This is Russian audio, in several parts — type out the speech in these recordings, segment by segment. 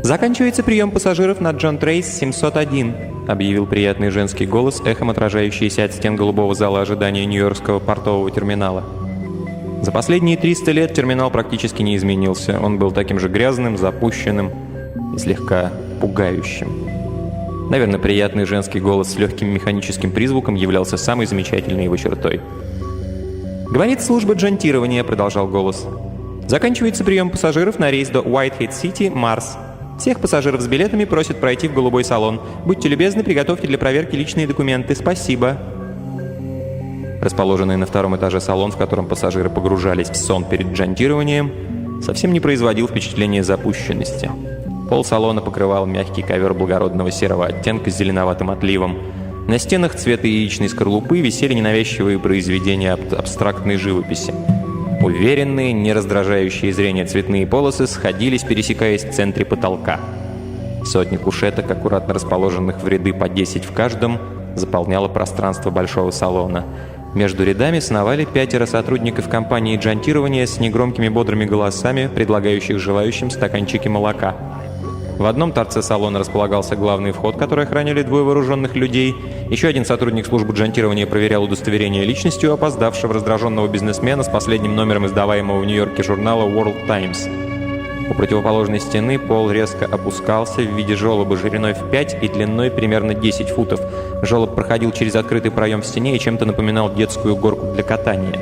«Заканчивается прием пассажиров на Джон Трейс 701», — объявил приятный женский голос, эхом отражающийся от стен голубого зала ожидания Нью-Йоркского портового терминала. За последние 300 лет терминал практически не изменился. Он был таким же грязным, запущенным и слегка пугающим. Наверное, приятный женский голос с легким механическим призвуком являлся самой замечательной его чертой. «Говорит служба джонтирования», — продолжал голос. «Заканчивается прием пассажиров на рейс до Уайтхед-Сити, Марс. Всех пассажиров с билетами просят пройти в голубой салон. Будьте любезны, приготовьте для проверки личные документы. Спасибо». Расположенный на втором этаже салон, в котором пассажиры погружались в сон перед джонтированием, совсем не производил впечатления запущенности. Пол салона покрывал мягкий ковер благородного серого оттенка с зеленоватым отливом. На стенах цвета яичной скорлупы висели ненавязчивые произведения абстрактной живописи. Уверенные, не раздражающие зрение цветные полосы сходились, пересекаясь в центре потолка. Сотни кушеток, аккуратно расположенных в ряды по 10 в каждом, заполняло пространство большого салона. Между рядами сновали 5 сотрудников компании джонтирования с негромкими бодрыми голосами, предлагающих желающим стаканчики молока. В одном торце салона располагался главный вход, который охраняли 2 вооруженных людей. Еще один сотрудник службы джонтирования проверял удостоверение личности у опоздавшего раздраженного бизнесмена с последним номером издаваемого в Нью-Йорке журнала World Times. У противоположной стены пол резко опускался в виде желоба шириной в 5 и длиной примерно 10 футов. Желоб проходил через открытый проем в стене и чем-то напоминал детскую горку для катания.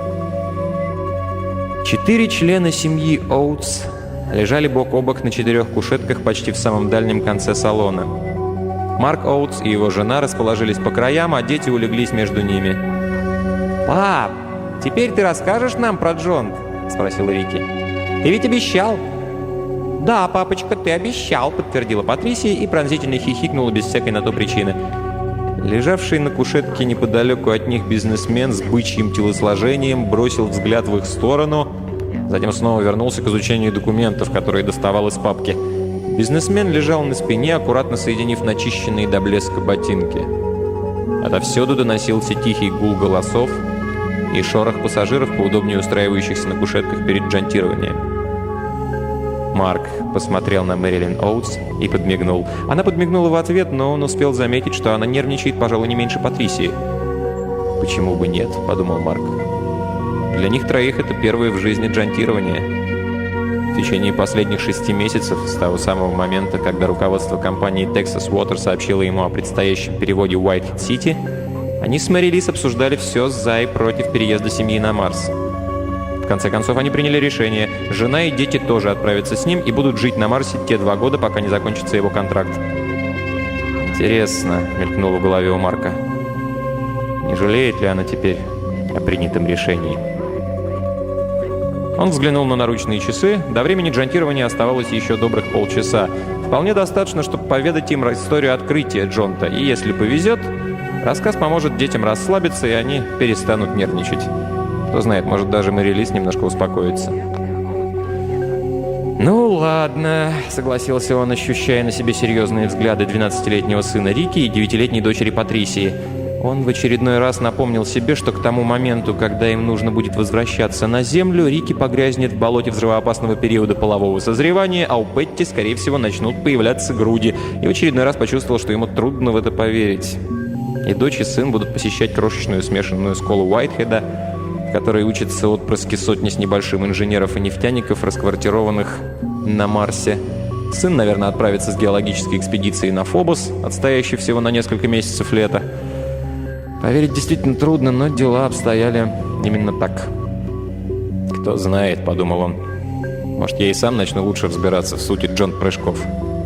4 члена семьи Оутс лежали бок о бок на 4 кушетках почти в самом дальнем конце салона. Марк Оутс и его жена расположились по краям, а дети улеглись между ними. «Пап, теперь ты расскажешь нам про Джонт?» — спросил Рики. «Ты ведь обещал?» «Да, папочка, ты обещал», — подтвердила Патрисия и пронзительно хихикнула без всякой на то причины. Лежавший на кушетке неподалеку от них бизнесмен с бычьим телосложением бросил взгляд в их сторону, затем снова вернулся к изучению документов, которые доставал из папки. Бизнесмен лежал на спине, аккуратно соединив начищенные до блеска ботинки. Отовсюду доносился тихий гул голосов и шорох пассажиров, поудобнее устраивающихся на кушетках перед джонтированием. Марк посмотрел на Мэрилин Оутс и подмигнул. Она подмигнула в ответ, но он успел заметить, что она нервничает, пожалуй, не меньше Патрисии. «Почему бы нет?» — подумал Марк. «Для них троих это первое в жизни джонтирование». В течение последних 6 месяцев, с того самого момента, когда руководство компании Texas Water сообщило ему о предстоящем переводе Уайтхед-Сити, они с Мэри Лиз обсуждали все за и против переезда семьи на Марс. В конце концов, они приняли решение. Жена и дети тоже отправятся с ним и будут жить на Марсе те 2 года, пока не закончится его контракт. «Интересно», — мелькнуло в голове у Марка. «Не жалеет ли она теперь о принятом решении?» Он взглянул на наручные часы. До времени джонтирования оставалось еще добрых полчаса. Вполне достаточно, чтобы поведать им историю открытия Джонта. И если повезет, рассказ поможет детям расслабиться, и они перестанут нервничать. Кто знает, может, даже Мэри Лиз немножко успокоится. «Ну ладно», — согласился он, ощущая на себе серьезные взгляды 12-летнего сына Рики и 9-летней дочери Патрисии. Он в очередной раз напомнил себе, что к тому моменту, когда им нужно будет возвращаться на Землю, Рики погрязнет в болоте взрывоопасного периода полового созревания, а у Петти, скорее всего, начнут появляться груди. И в очередной раз почувствовал, что ему трудно в это поверить. И дочь, и сын будут посещать крошечную смешанную школу Уайтхеда, в которой учатся отпрыски сотни с небольшим инженеров и нефтяников, расквартированных на Марсе. Сын, наверное, отправится с геологической экспедицией на Фобос, отстоящий всего на несколько месяцев лета. Поверить действительно трудно, но дела обстояли именно так. «Кто знает», — подумал он. «Может, я и сам начну лучше разбираться в сути джонт-прыжков».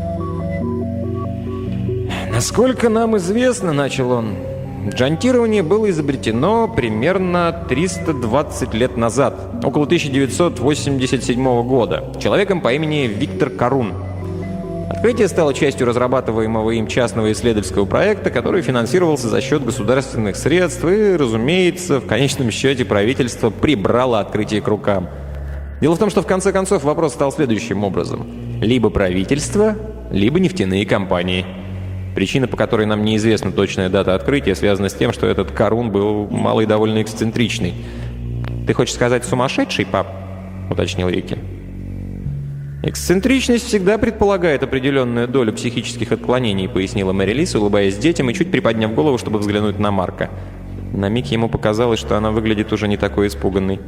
«Насколько нам известно», — начал он, — «джонтирование было изобретено примерно 320 лет назад, около 1987 года, человеком по имени Виктор Карун. Открытие стало частью разрабатываемого им частного исследовательского проекта, который финансировался за счет государственных средств, и, разумеется, в конечном счете правительство прибрало открытие к рукам. Дело в том, что в конце концов вопрос стал следующим образом. Либо правительство, либо нефтяные компании. Причина, по которой нам неизвестна точная дата открытия, связана с тем, что этот Карун был малый довольно эксцентричный. «Ты хочешь сказать сумасшедший, пап?» — уточнил Рики. «Эксцентричность всегда предполагает определенную долю психических отклонений», — пояснила Мэри Лис, улыбаясь детям и чуть приподняв голову, чтобы взглянуть на Марка. На миг ему показалось, что она выглядит уже не такой испуганной.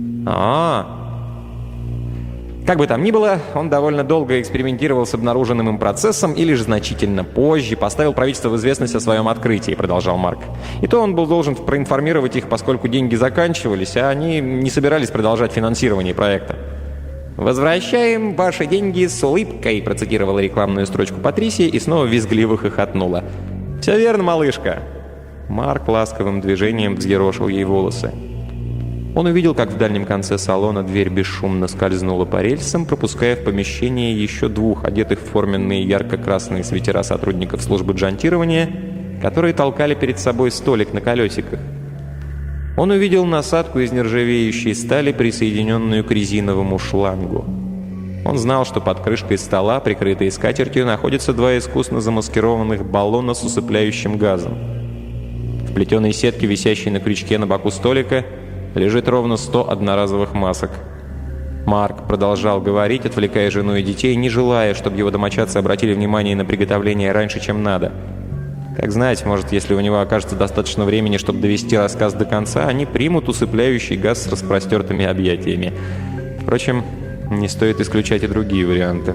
Как бы там ни было, он довольно долго экспериментировал с обнаруженным им процессом и лишь значительно позже поставил правительство в известность о своем открытии, продолжал Марк. И то он был должен проинформировать их, поскольку деньги заканчивались, а они не собирались продолжать финансирование проекта. «Возвращаем ваши деньги с улыбкой», процитировала рекламную строчку Патрисия и снова визгливо хохотнула. «Все верно, малышка». Марк ласковым движением взъерошил ей волосы. Он увидел, как в дальнем конце салона дверь бесшумно скользнула по рельсам, пропуская в помещение еще двух, одетых в форменные ярко-красные свитера сотрудников службы джантирования, которые толкали перед собой столик на колесиках. Он увидел насадку из нержавеющей стали, присоединенную к резиновому шлангу. Он знал, что под крышкой стола, прикрытой скатертью, находятся два искусно замаскированных баллона с усыпляющим газом. В плетеной сетке, висящей на крючке на боку столика, лежит ровно 100 одноразовых масок. Марк продолжал говорить, отвлекая жену и детей, не желая, чтобы его домочадцы обратили внимание на приготовление раньше, чем надо. Как знать, может, если у него окажется достаточно времени, чтобы довести рассказ до конца, они примут усыпляющий газ с распростертыми объятиями. Впрочем, не стоит исключать и другие варианты.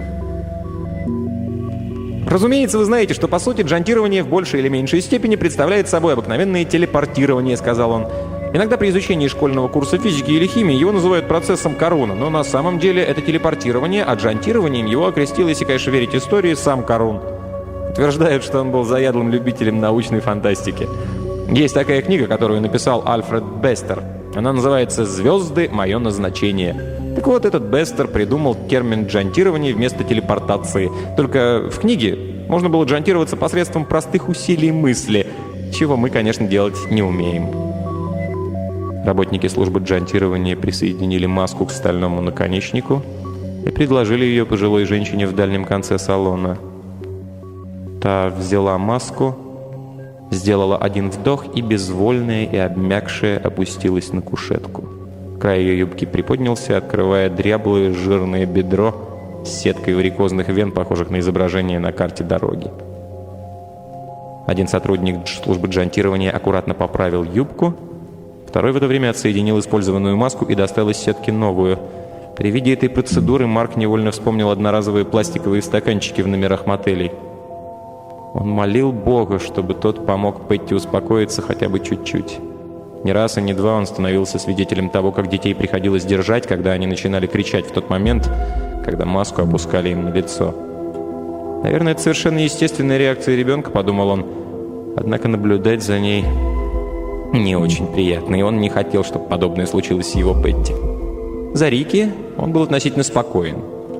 «Разумеется, вы знаете, что, по сути, джантирование в большей или меньшей степени представляет собой обыкновенное телепортирование», — сказал он. «Иногда при изучении школьного курса физики или химии его называют процессом Каруна, но на самом деле это телепортирование, а джантированием его окрестил, если, конечно, верить истории, сам Карун. Утверждают, что он был заядлым любителем научной фантастики. Есть такая книга, которую написал Альфред Бестер. Она называется «Звезды. Мое назначение». Так вот, этот Бестер придумал термин «джантирование» вместо телепортации. Только в книге можно было джантироваться посредством простых усилий мысли, чего мы, конечно, делать не умеем. Работники службы джантирования присоединили маску к стальному наконечнику и предложили ее пожилой женщине в дальнем конце салона. Та взяла маску, сделала один вдох и, безвольная и обмякшая, опустилась на кушетку. Край ее юбки приподнялся, открывая дряблое жирное бедро с сеткой варикозных вен, похожих на изображение на карте дороги. Один сотрудник службы джантирования аккуратно поправил юбку, второй в это время отсоединил использованную маску и достал из сетки новую. При виде этой процедуры Марк невольно вспомнил одноразовые пластиковые стаканчики в номерах мотелей. Он молил Бога, чтобы тот помог Петти успокоиться хотя бы чуть-чуть. Не раз и не два он становился свидетелем того, как детей приходилось держать, когда они начинали кричать в тот момент, когда маску опускали им на лицо. «Наверное, это совершенно естественная реакция ребенка», — подумал он. Однако наблюдать за ней не очень приятно, и он не хотел, чтобы подобное случилось с его Петти. За Рики он был относительно спокоен.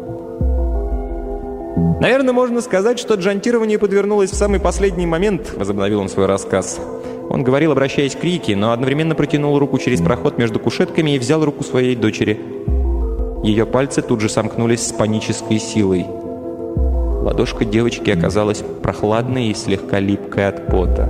«Наверное, можно сказать, что джантирование подвернулось в самый последний момент», — возобновил он свой рассказ. Он говорил, обращаясь к Рике, но одновременно протянул руку через проход между кушетками и взял руку своей дочери. Ее пальцы тут же сомкнулись с панической силой. Ладошка девочки оказалась прохладной и слегка липкой от пота.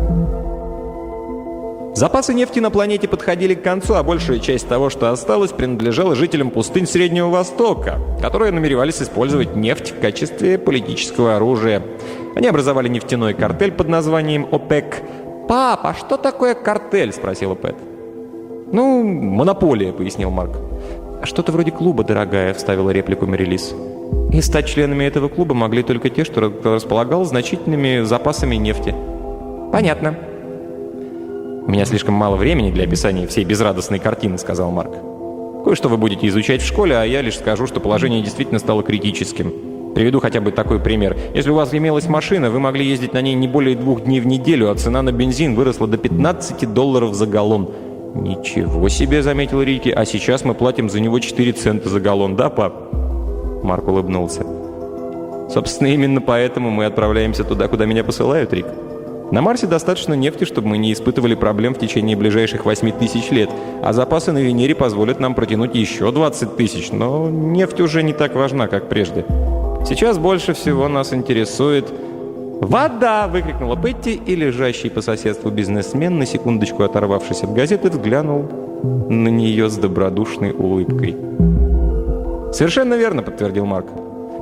Запасы нефти на планете подходили к концу, а большая часть того, что осталось, принадлежала жителям пустынь Среднего Востока, которые намеревались использовать нефть в качестве политического оружия. Они образовали нефтяной картель под названием ОПЕК. «Пап, а что такое картель?» – спросила Пэт. «Ну, монополия», – пояснил Марк. «Что-то вроде клуба, дорогая», – вставила реплику Мэри Лис. «И стать членами этого клуба могли только те, кто располагал значительными запасами нефти». «Понятно». «У меня слишком мало времени для описания всей безрадостной картины», — сказал Марк. «Кое-что вы будете изучать в школе, а я лишь скажу, что положение действительно стало критическим. Приведу хотя бы такой пример. Если у вас имелась машина, вы могли ездить на ней не более 2 дней в неделю, а цена на бензин выросла до $15 за галлон». «Ничего себе», — заметил Рики, — «а сейчас мы платим за него 4 цента за галлон, да, пап?» Марк улыбнулся. «Собственно, именно поэтому мы отправляемся туда, куда меня посылают, Рик. На Марсе достаточно нефти, чтобы мы не испытывали проблем в течение ближайших 8000 лет, а запасы на Венере позволят нам протянуть еще 20 тысяч, но нефть уже не так важна, как прежде. Сейчас больше всего нас интересует...» «Вода!» — выкрикнула Петти, и лежащий по соседству бизнесмен, на секундочку оторвавшись от газеты, взглянул на нее с добродушной улыбкой. «Совершенно верно», — подтвердил Марк.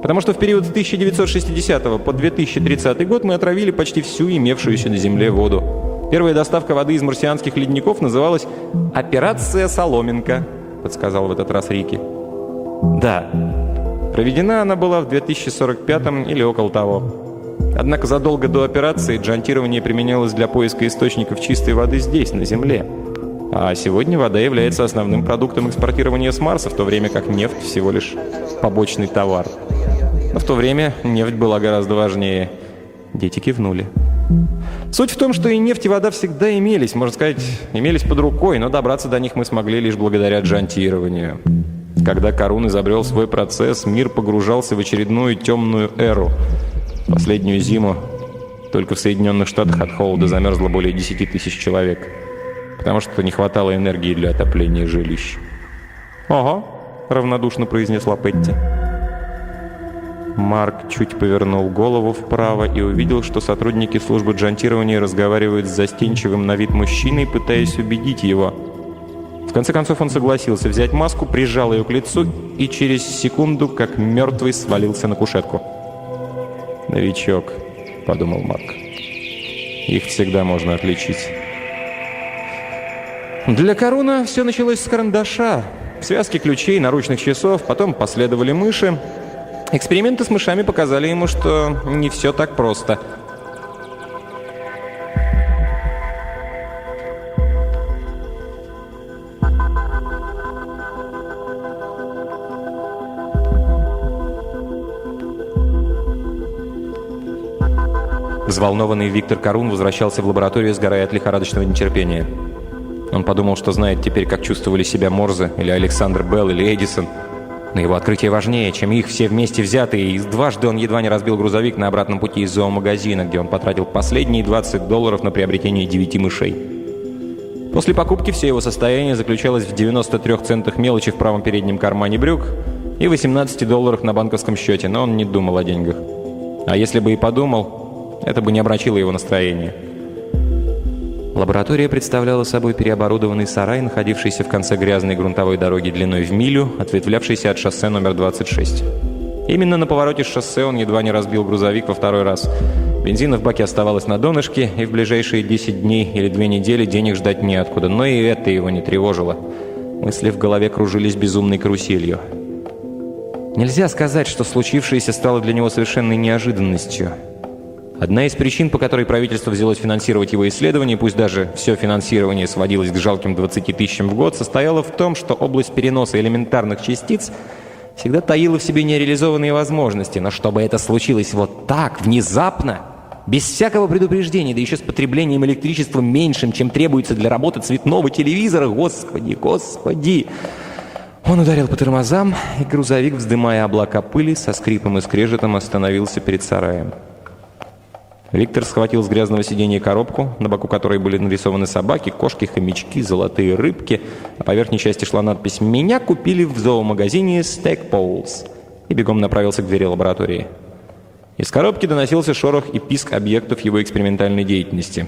Потому что в период с 1960 по 2030 год мы отравили почти всю имевшуюся на Земле воду. Первая доставка воды из марсианских ледников называлась «Операция Соломинка», подсказал в этот раз Рики. Да, проведена она была в 2045 или около того. Однако задолго до операции джантирование применялось для поиска источников чистой воды здесь, на Земле. А сегодня вода является основным продуктом экспортирования с Марса, в то время как нефть всего лишь побочный товар. Но в то время нефть была гораздо важнее. Дети кивнули. Суть в том, что и нефть, и вода всегда имелись, можно сказать, имелись под рукой, но добраться до них мы смогли лишь благодаря джантированию. Когда Карун изобрел свой процесс, мир погружался в очередную темную эру. Последнюю зиму только в Соединенных Штатах от холода замерзло более 10 тысяч человек, потому что не хватало энергии для отопления жилищ. «Ого!» — равнодушно произнесла Петти. Марк чуть повернул голову вправо и увидел, что сотрудники службы джантирования разговаривают с застенчивым на вид мужчиной, пытаясь убедить его. В конце концов он согласился взять маску, прижал ее к лицу и через секунду, как мертвый, свалился на кушетку. «Новичок», — подумал Марк. «Их всегда можно отличить». Для Каруна все началось с карандаша, связки ключей, наручных часов, потом последовали мыши. Эксперименты с мышами показали ему, что не все так просто. Взволнованный Виктор Карун возвращался в лабораторию, сгорая от лихорадочного нетерпения. Он подумал, что знает теперь, как чувствовали себя Морзе, или Александр Белл, или Эдисон. Но его открытие важнее, чем их все вместе взятые, и дважды он едва не разбил грузовик на обратном пути из зоомагазина, где он потратил последние $20 на приобретение 9 мышей. После покупки все его состояние заключалось в 93 центах мелочи в правом переднем кармане брюк и $18 на банковском счете, но он не думал о деньгах. А если бы и подумал, это бы не омрачило его настроение. Лаборатория представляла собой переоборудованный сарай, находившийся в конце грязной грунтовой дороги длиной в милю, ответвлявшейся от шоссе номер 26. Именно на повороте с шоссе он едва не разбил грузовик во второй раз. Бензина в баке оставалось на донышке, и в ближайшие 10 дней или 2 недели денег ждать неоткуда, но и это его не тревожило. Мысли в голове кружились безумной каруселью. Нельзя сказать, что случившееся стало для него совершенной неожиданностью. Одна из причин, по которой правительство взялось финансировать его исследования, пусть даже все финансирование сводилось к жалким 20 тысячам в год, состояла в том, что область переноса элементарных частиц всегда таила в себе нереализованные возможности. Но чтобы это случилось вот так, внезапно, без всякого предупреждения, да еще с потреблением электричества меньшим, чем требуется для работы цветного телевизора, господи, господи! Он ударил по тормозам, и грузовик, вздымая облака пыли, со скрипом и скрежетом остановился перед сараем. Виктор схватил с грязного сиденья коробку, на боку которой были нарисованы собаки, кошки, хомячки, золотые рыбки, а по верхней части шла надпись «Меня купили в зоомагазине Stackpoles», и бегом направился к двери лаборатории. Из коробки доносился шорох и писк объектов его экспериментальной деятельности.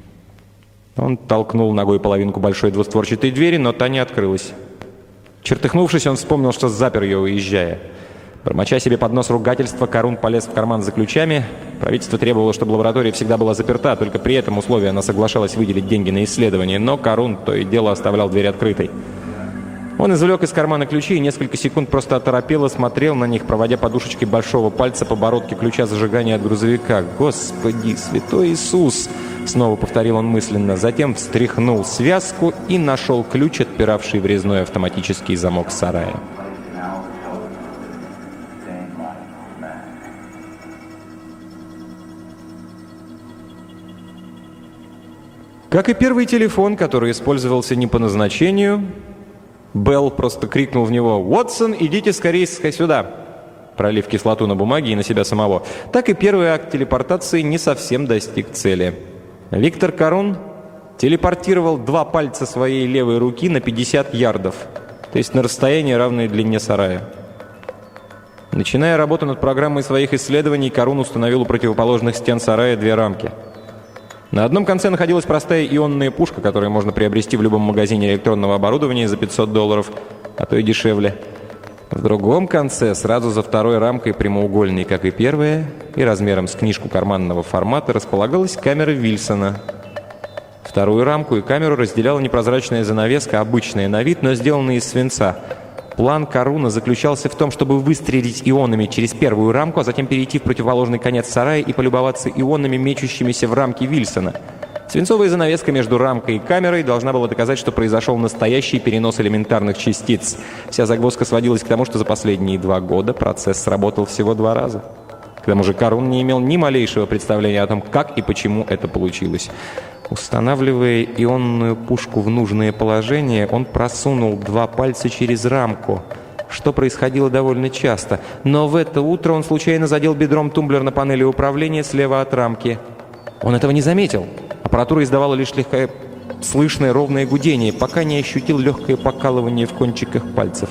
Он толкнул ногой половинку большой двустворчатой двери, но та не открылась. Чертыхнувшись, он вспомнил, что запер ее, уезжая. Бормоча себе под нос ругательства, Карун полез в карман за ключами. Правительство требовало, чтобы лаборатория всегда была заперта, только при этом условии она соглашалась выделить деньги на исследование, но Карун то и дело оставлял дверь открытой. Он извлек из кармана ключи и несколько секунд просто оторопело смотрел на них, проводя подушечкой большого пальца по бородке ключа зажигания от грузовика. «Господи, святой Иисус!» — снова повторил он мысленно. Затем встряхнул связку и нашел ключ, отпиравший врезной автоматический замок сарая. Как и первый телефон, который использовался не по назначению, Белл просто крикнул в него: «Уотсон, идите скорее сюда!», пролив кислоту на бумаге и на себя самого. Так и первый акт телепортации не совсем достиг цели. Виктор Карун телепортировал 2 пальца своей левой руки на 50 ярдов, то есть на расстояние, равное длине сарая. Начиная работу над программой своих исследований, Карун установил у противоположных стен сарая 2 рамки. На одном конце находилась простая ионная пушка, которую можно приобрести в любом магазине электронного оборудования за $500, а то и дешевле. В другом конце, сразу за второй рамкой, прямоугольной, как и первая, и размером с книжку карманного формата, располагалась камера Вильсона. Вторую рамку и камеру разделяла непрозрачная занавеска, обычная на вид, но сделанная из свинца. План Каруна заключался в том, чтобы выстрелить ионами через первую рамку, а затем перейти в противоположный конец сарая и полюбоваться ионами, мечущимися в рамке Вильсона. Свинцовая занавеска между рамкой и камерой должна была доказать, что произошел настоящий перенос элементарных частиц. Вся загвоздка сводилась к тому, что за последние 2 года процесс сработал всего 2 раза. К тому же Карун не имел ни малейшего представления о том, как и почему это получилось. Устанавливая ионную пушку в нужное положение, он просунул 2 пальца через рамку, что происходило довольно часто. Но в это утро он случайно задел бедром тумблер на панели управления слева от рамки. Он этого не заметил. Аппаратура издавала лишь слегка слышное ровное гудение, пока не ощутил легкое покалывание в кончиках пальцев.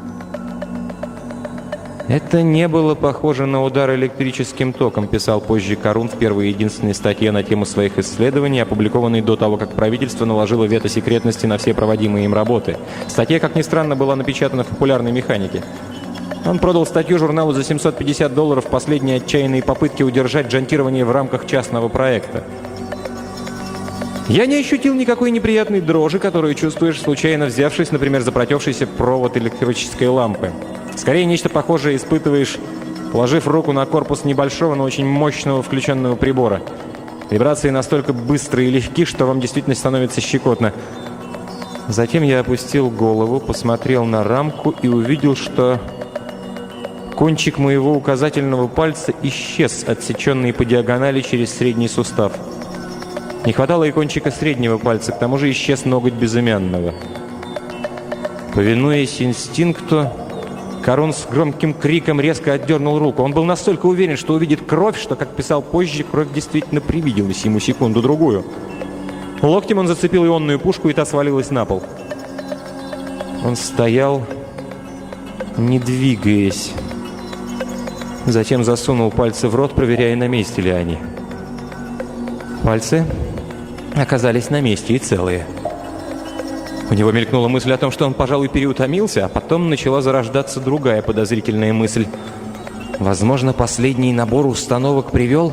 «Это не было похоже на удар электрическим током», писал позже Карун в первой и единственной статье на тему своих исследований, опубликованной до того, как правительство наложило вето секретности на все проводимые им работы. Статья, как ни странно, была напечатана в «Популярной механике». Он продал статью журналу за $750 в последние отчаянные попытки удержать джантирование в рамках частного проекта. Я не ощутил никакой неприятной дрожи, которую чувствуешь, случайно взявшись, например, за протекшийся провод электрической лампы. Скорее, нечто похожее испытываешь, положив руку на корпус небольшого, но очень мощного включенного прибора. Вибрации настолько быстрые и легки, что вам действительно становится щекотно. Затем я опустил голову, посмотрел на рамку и увидел, что кончик моего указательного пальца исчез, отсеченный по диагонали через средний сустав. Не хватало и кончика среднего пальца, к тому же исчез ноготь безымянного. Повинуясь инстинкту, Карун с громким криком резко отдернул руку. Он был настолько уверен, что увидит кровь, что, как писал позже, кровь действительно привиделась ему секунду-другую. Локтем он зацепил ионную пушку, и та свалилась на пол. Он стоял, не двигаясь. Затем засунул пальцы в рот, проверяя, на месте ли они. Пальцы оказались на месте и целые. У него мелькнула мысль о том, что он, пожалуй, переутомился, а потом начала зарождаться другая подозрительная мысль. Возможно, последний набор установок привел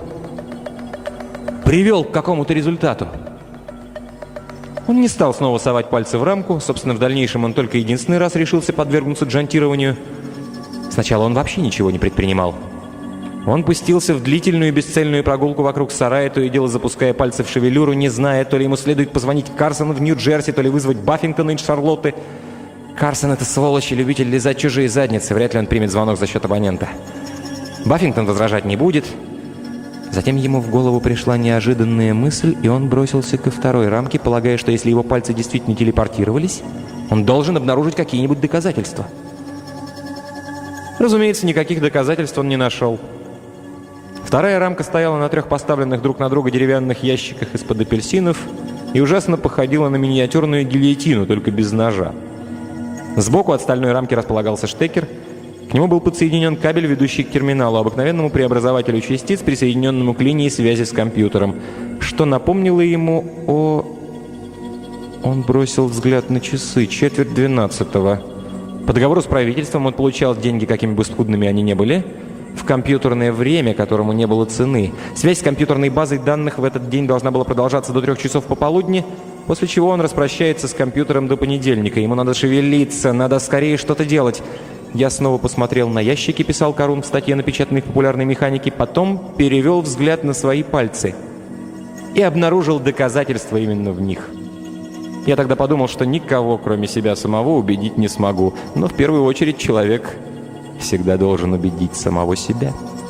к какому-то результату. Он не стал снова совать пальцы в рамку. Собственно, в дальнейшем он только единственный раз решился подвергнуться джантированию. Сначала он вообще ничего не предпринимал. Он пустился в длительную и бесцельную прогулку вокруг сарая, то и дело запуская пальцы в шевелюру, не зная, то ли ему следует позвонить Карсону в Нью-Джерси, то ли вызвать Баффингтона из Шарлотты. Карсон — это сволочь и любитель лизать чужие задницы. Вряд ли он примет звонок за счет абонента. Баффингтон возражать не будет. Затем ему в голову пришла неожиданная мысль, и он бросился ко второй рамке, полагая, что если его пальцы действительно телепортировались, он должен обнаружить какие-нибудь доказательства. Разумеется, никаких доказательств он не нашел. Вторая рамка стояла на 3 поставленных друг на друга деревянных ящиках из-под апельсинов и ужасно походила на миниатюрную гильотину, только без ножа. Сбоку от стальной рамки располагался штекер. К нему был подсоединен кабель, ведущий к терминалу, обыкновенному преобразователю частиц, присоединенному к линии связи с компьютером, что напомнило ему о... Он бросил взгляд на часы. 11:45. По договору с правительством он получал деньги, какими бы скудными они ни были, в компьютерное время, которому не было цены. Связь с компьютерной базой данных в этот день должна была продолжаться до 3 часов пополудни, после чего он распрощается с компьютером до понедельника. Ему надо шевелиться, надо скорее что-то делать. Я снова посмотрел на ящики, писал Карун в статье, напечатанной в «Популярной механике», потом перевел взгляд на свои пальцы и обнаружил доказательства именно в них. Я тогда подумал, что никого, кроме себя самого, убедить не смогу. Но в первую очередь человек всегда должен убедить самого себя.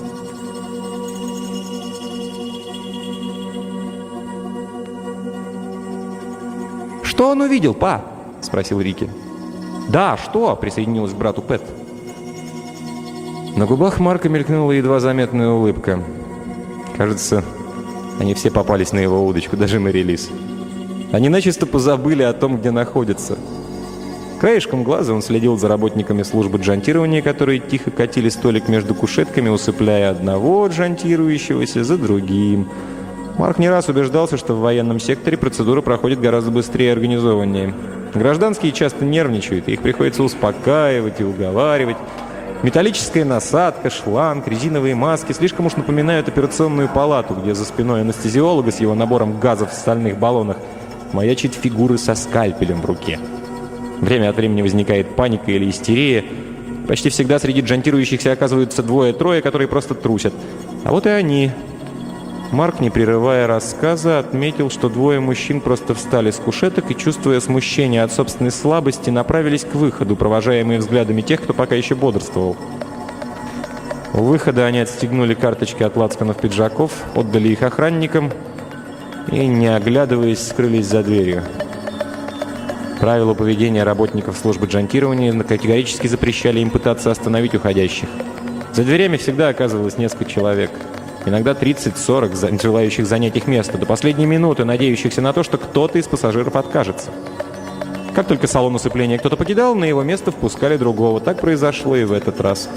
«Что он увидел, па?» — спросил Рики. «Да, что?» — присоединилась к брату Пэт. На губах Марка мелькнула едва заметная улыбка. Кажется, они все попались на его удочку, даже Мэри Лиз. Они начисто позабыли о том, где находятся. Краешком глаза он следил за работниками службы джантирования, которые тихо катили столик между кушетками, усыпляя одного джантирующегося за другим. Марк не раз убеждался, что в военном секторе процедура проходит гораздо быстрее и организованнее. Гражданские часто нервничают, и их приходится успокаивать и уговаривать. Металлическая насадка, шланг, резиновые маски слишком уж напоминают операционную палату, где за спиной анестезиолога с его набором газов в стальных баллонах маячит фигуры со скальпелем в руке. Время от времени возникает паника или истерия. Почти всегда среди джантирующихся оказываются двое-трое, которые просто трусят. А вот и они. Марк, не прерывая рассказа, отметил, что двое мужчин просто встали с кушеток и, чувствуя смущение от собственной слабости, направились к выходу, провожаемые взглядами тех, кто пока еще бодрствовал. У выхода они отстегнули карточки от лацканов пиджаков, отдали их охранникам и, не оглядываясь, скрылись за дверью. Правила поведения работников службы джантирования категорически запрещали им пытаться остановить уходящих. За дверями всегда оказывалось несколько человек. Иногда 30-40 желающих занять их место, до последней минуты надеющихся на то, что кто-то из пассажиров откажется. Как только салон усыпления кто-то покидал, на его место впускали другого. Так произошло и в этот раз.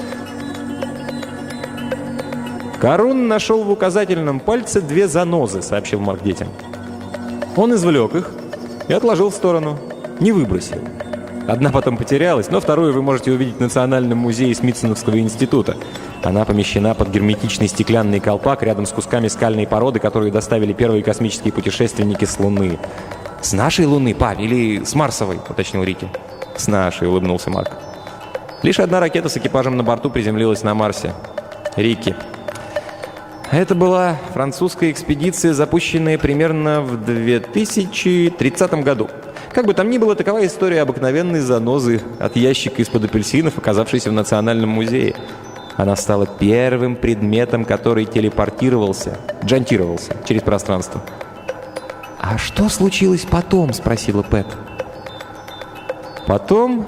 «Карун нашел в указательном пальце 2 занозы», — сообщил Марк детям. Он извлек их и отложил в сторону. Не выбросил. Одна потом потерялась, но вторую вы можете увидеть в Национальном музее Смитсоновского института. Она помещена под герметичный стеклянный колпак рядом с кусками скальной породы, которые доставили первые космические путешественники с Луны. «С нашей Луны, пап, или с Марсовой?» — уточнил Рики. «С нашей», — улыбнулся Марк. Лишь одна ракета с экипажем на борту приземлилась на Марсе. Рики. Это была французская экспедиция, запущенная примерно в 2030 году. Как бы там ни было, такова история обыкновенной занозы от ящика из-под апельсинов, оказавшейся в Национальном музее. Она стала первым предметом, который телепортировался, джантировался через пространство. «А что случилось потом?» — спросила Пэт. Потом,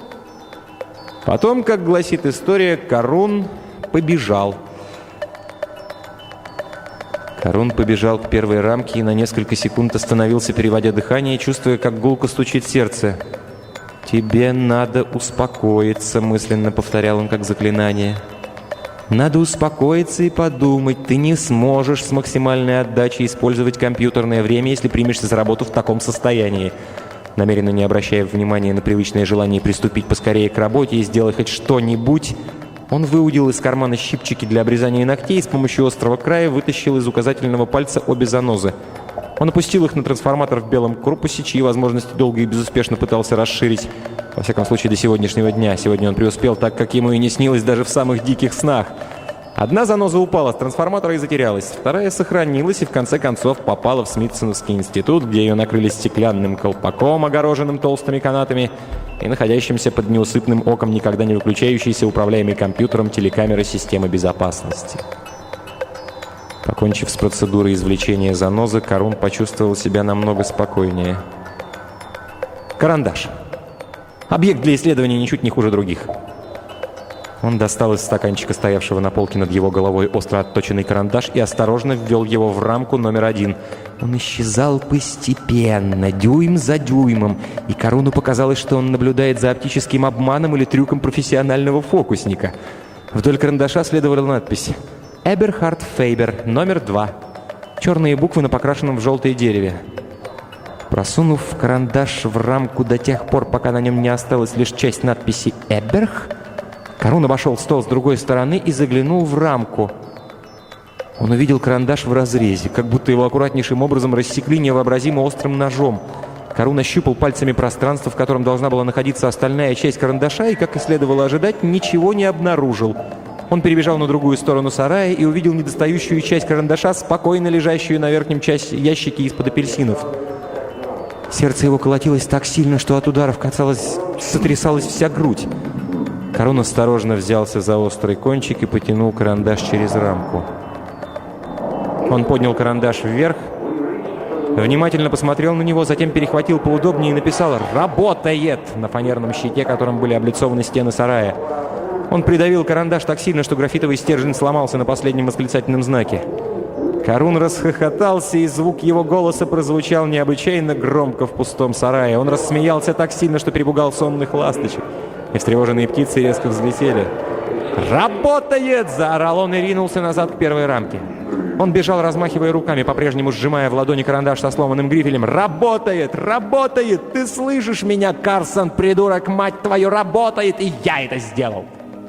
как гласит история, Карун побежал. Карун побежал к первой рамке и на несколько секунд остановился, переводя дыхание, чувствуя, как гулко стучит сердце. «Тебе надо успокоиться», — мысленно повторял он как заклинание. «Надо успокоиться и подумать. Ты не сможешь с максимальной отдачей использовать компьютерное время, если примешься за работу в таком состоянии». Намеренно не обращая внимания на привычное желание приступить поскорее к работе и сделать хоть что-нибудь, он выудил из кармана щипчики для обрезания ногтей и с помощью острого края вытащил из указательного пальца обе занозы. Он опустил их на трансформатор в белом корпусе, чьи возможности долго и безуспешно пытался расширить. Во всяком случае, до сегодняшнего дня. Сегодня он преуспел так, как ему и не снилось даже в самых диких снах. Одна заноза упала с трансформатора и затерялась. Вторая сохранилась и в конце концов попала в Смитсоновский институт, где ее накрыли стеклянным колпаком, огороженным толстыми канатами, и находящимся под неусыпным оком никогда не выключающейся управляемой компьютером телекамеры системы безопасности. Покончив с процедурой извлечения занозы, Карун почувствовал себя намного спокойнее. Карандаш. Объект для исследования ничуть не хуже других. Он достал из стаканчика, стоявшего на полке над его головой, остро отточенный карандаш и осторожно ввел его в рамку номер 1. Он исчезал постепенно, дюйм за дюймом, и Каруну показалось, что он наблюдает за оптическим обманом или трюком профессионального фокусника. Вдоль карандаша следовала надпись «Эберхард Фейбер, номер 2». Черные буквы на покрашенном в желтое дереве. Просунув карандаш в рамку до тех пор, пока на нем не осталась лишь часть надписи «Эберх», Карун обошел стол с другой стороны и заглянул в рамку. Он увидел карандаш в разрезе, как будто его аккуратнейшим образом рассекли невообразимо острым ножом. Карун ощупал пальцами пространство, в котором должна была находиться остальная часть карандаша, и, как и следовало ожидать, ничего не обнаружил. Он перебежал на другую сторону сарая и увидел недостающую часть карандаша, спокойно лежащую на верхнем ящике из-под апельсинов. Сердце его колотилось так сильно, что от ударов, казалось, сотрясалась вся грудь. Карун осторожно взялся за острый кончик и потянул карандаш через рамку. Он поднял карандаш вверх, внимательно посмотрел на него, затем перехватил поудобнее и написал «Работает!» на фанерном щите, которым были облицованы стены сарая. Он придавил карандаш так сильно, что графитовый стержень сломался на последнем восклицательном знаке. Карун расхохотался, и звук его голоса прозвучал необычайно громко в пустом сарае. Он рассмеялся так сильно, что перепугал сонных ласточек. И встревоженные птицы резко взлетели. «Работает!» — заорал он и ринулся назад к первой рамке. Он бежал, размахивая руками, по-прежнему сжимая в ладони карандаш со сломанным грифелем. «Работает! Работает! Ты слышишь меня, Карсон, придурок, мать твою, работает! И я это сделал!»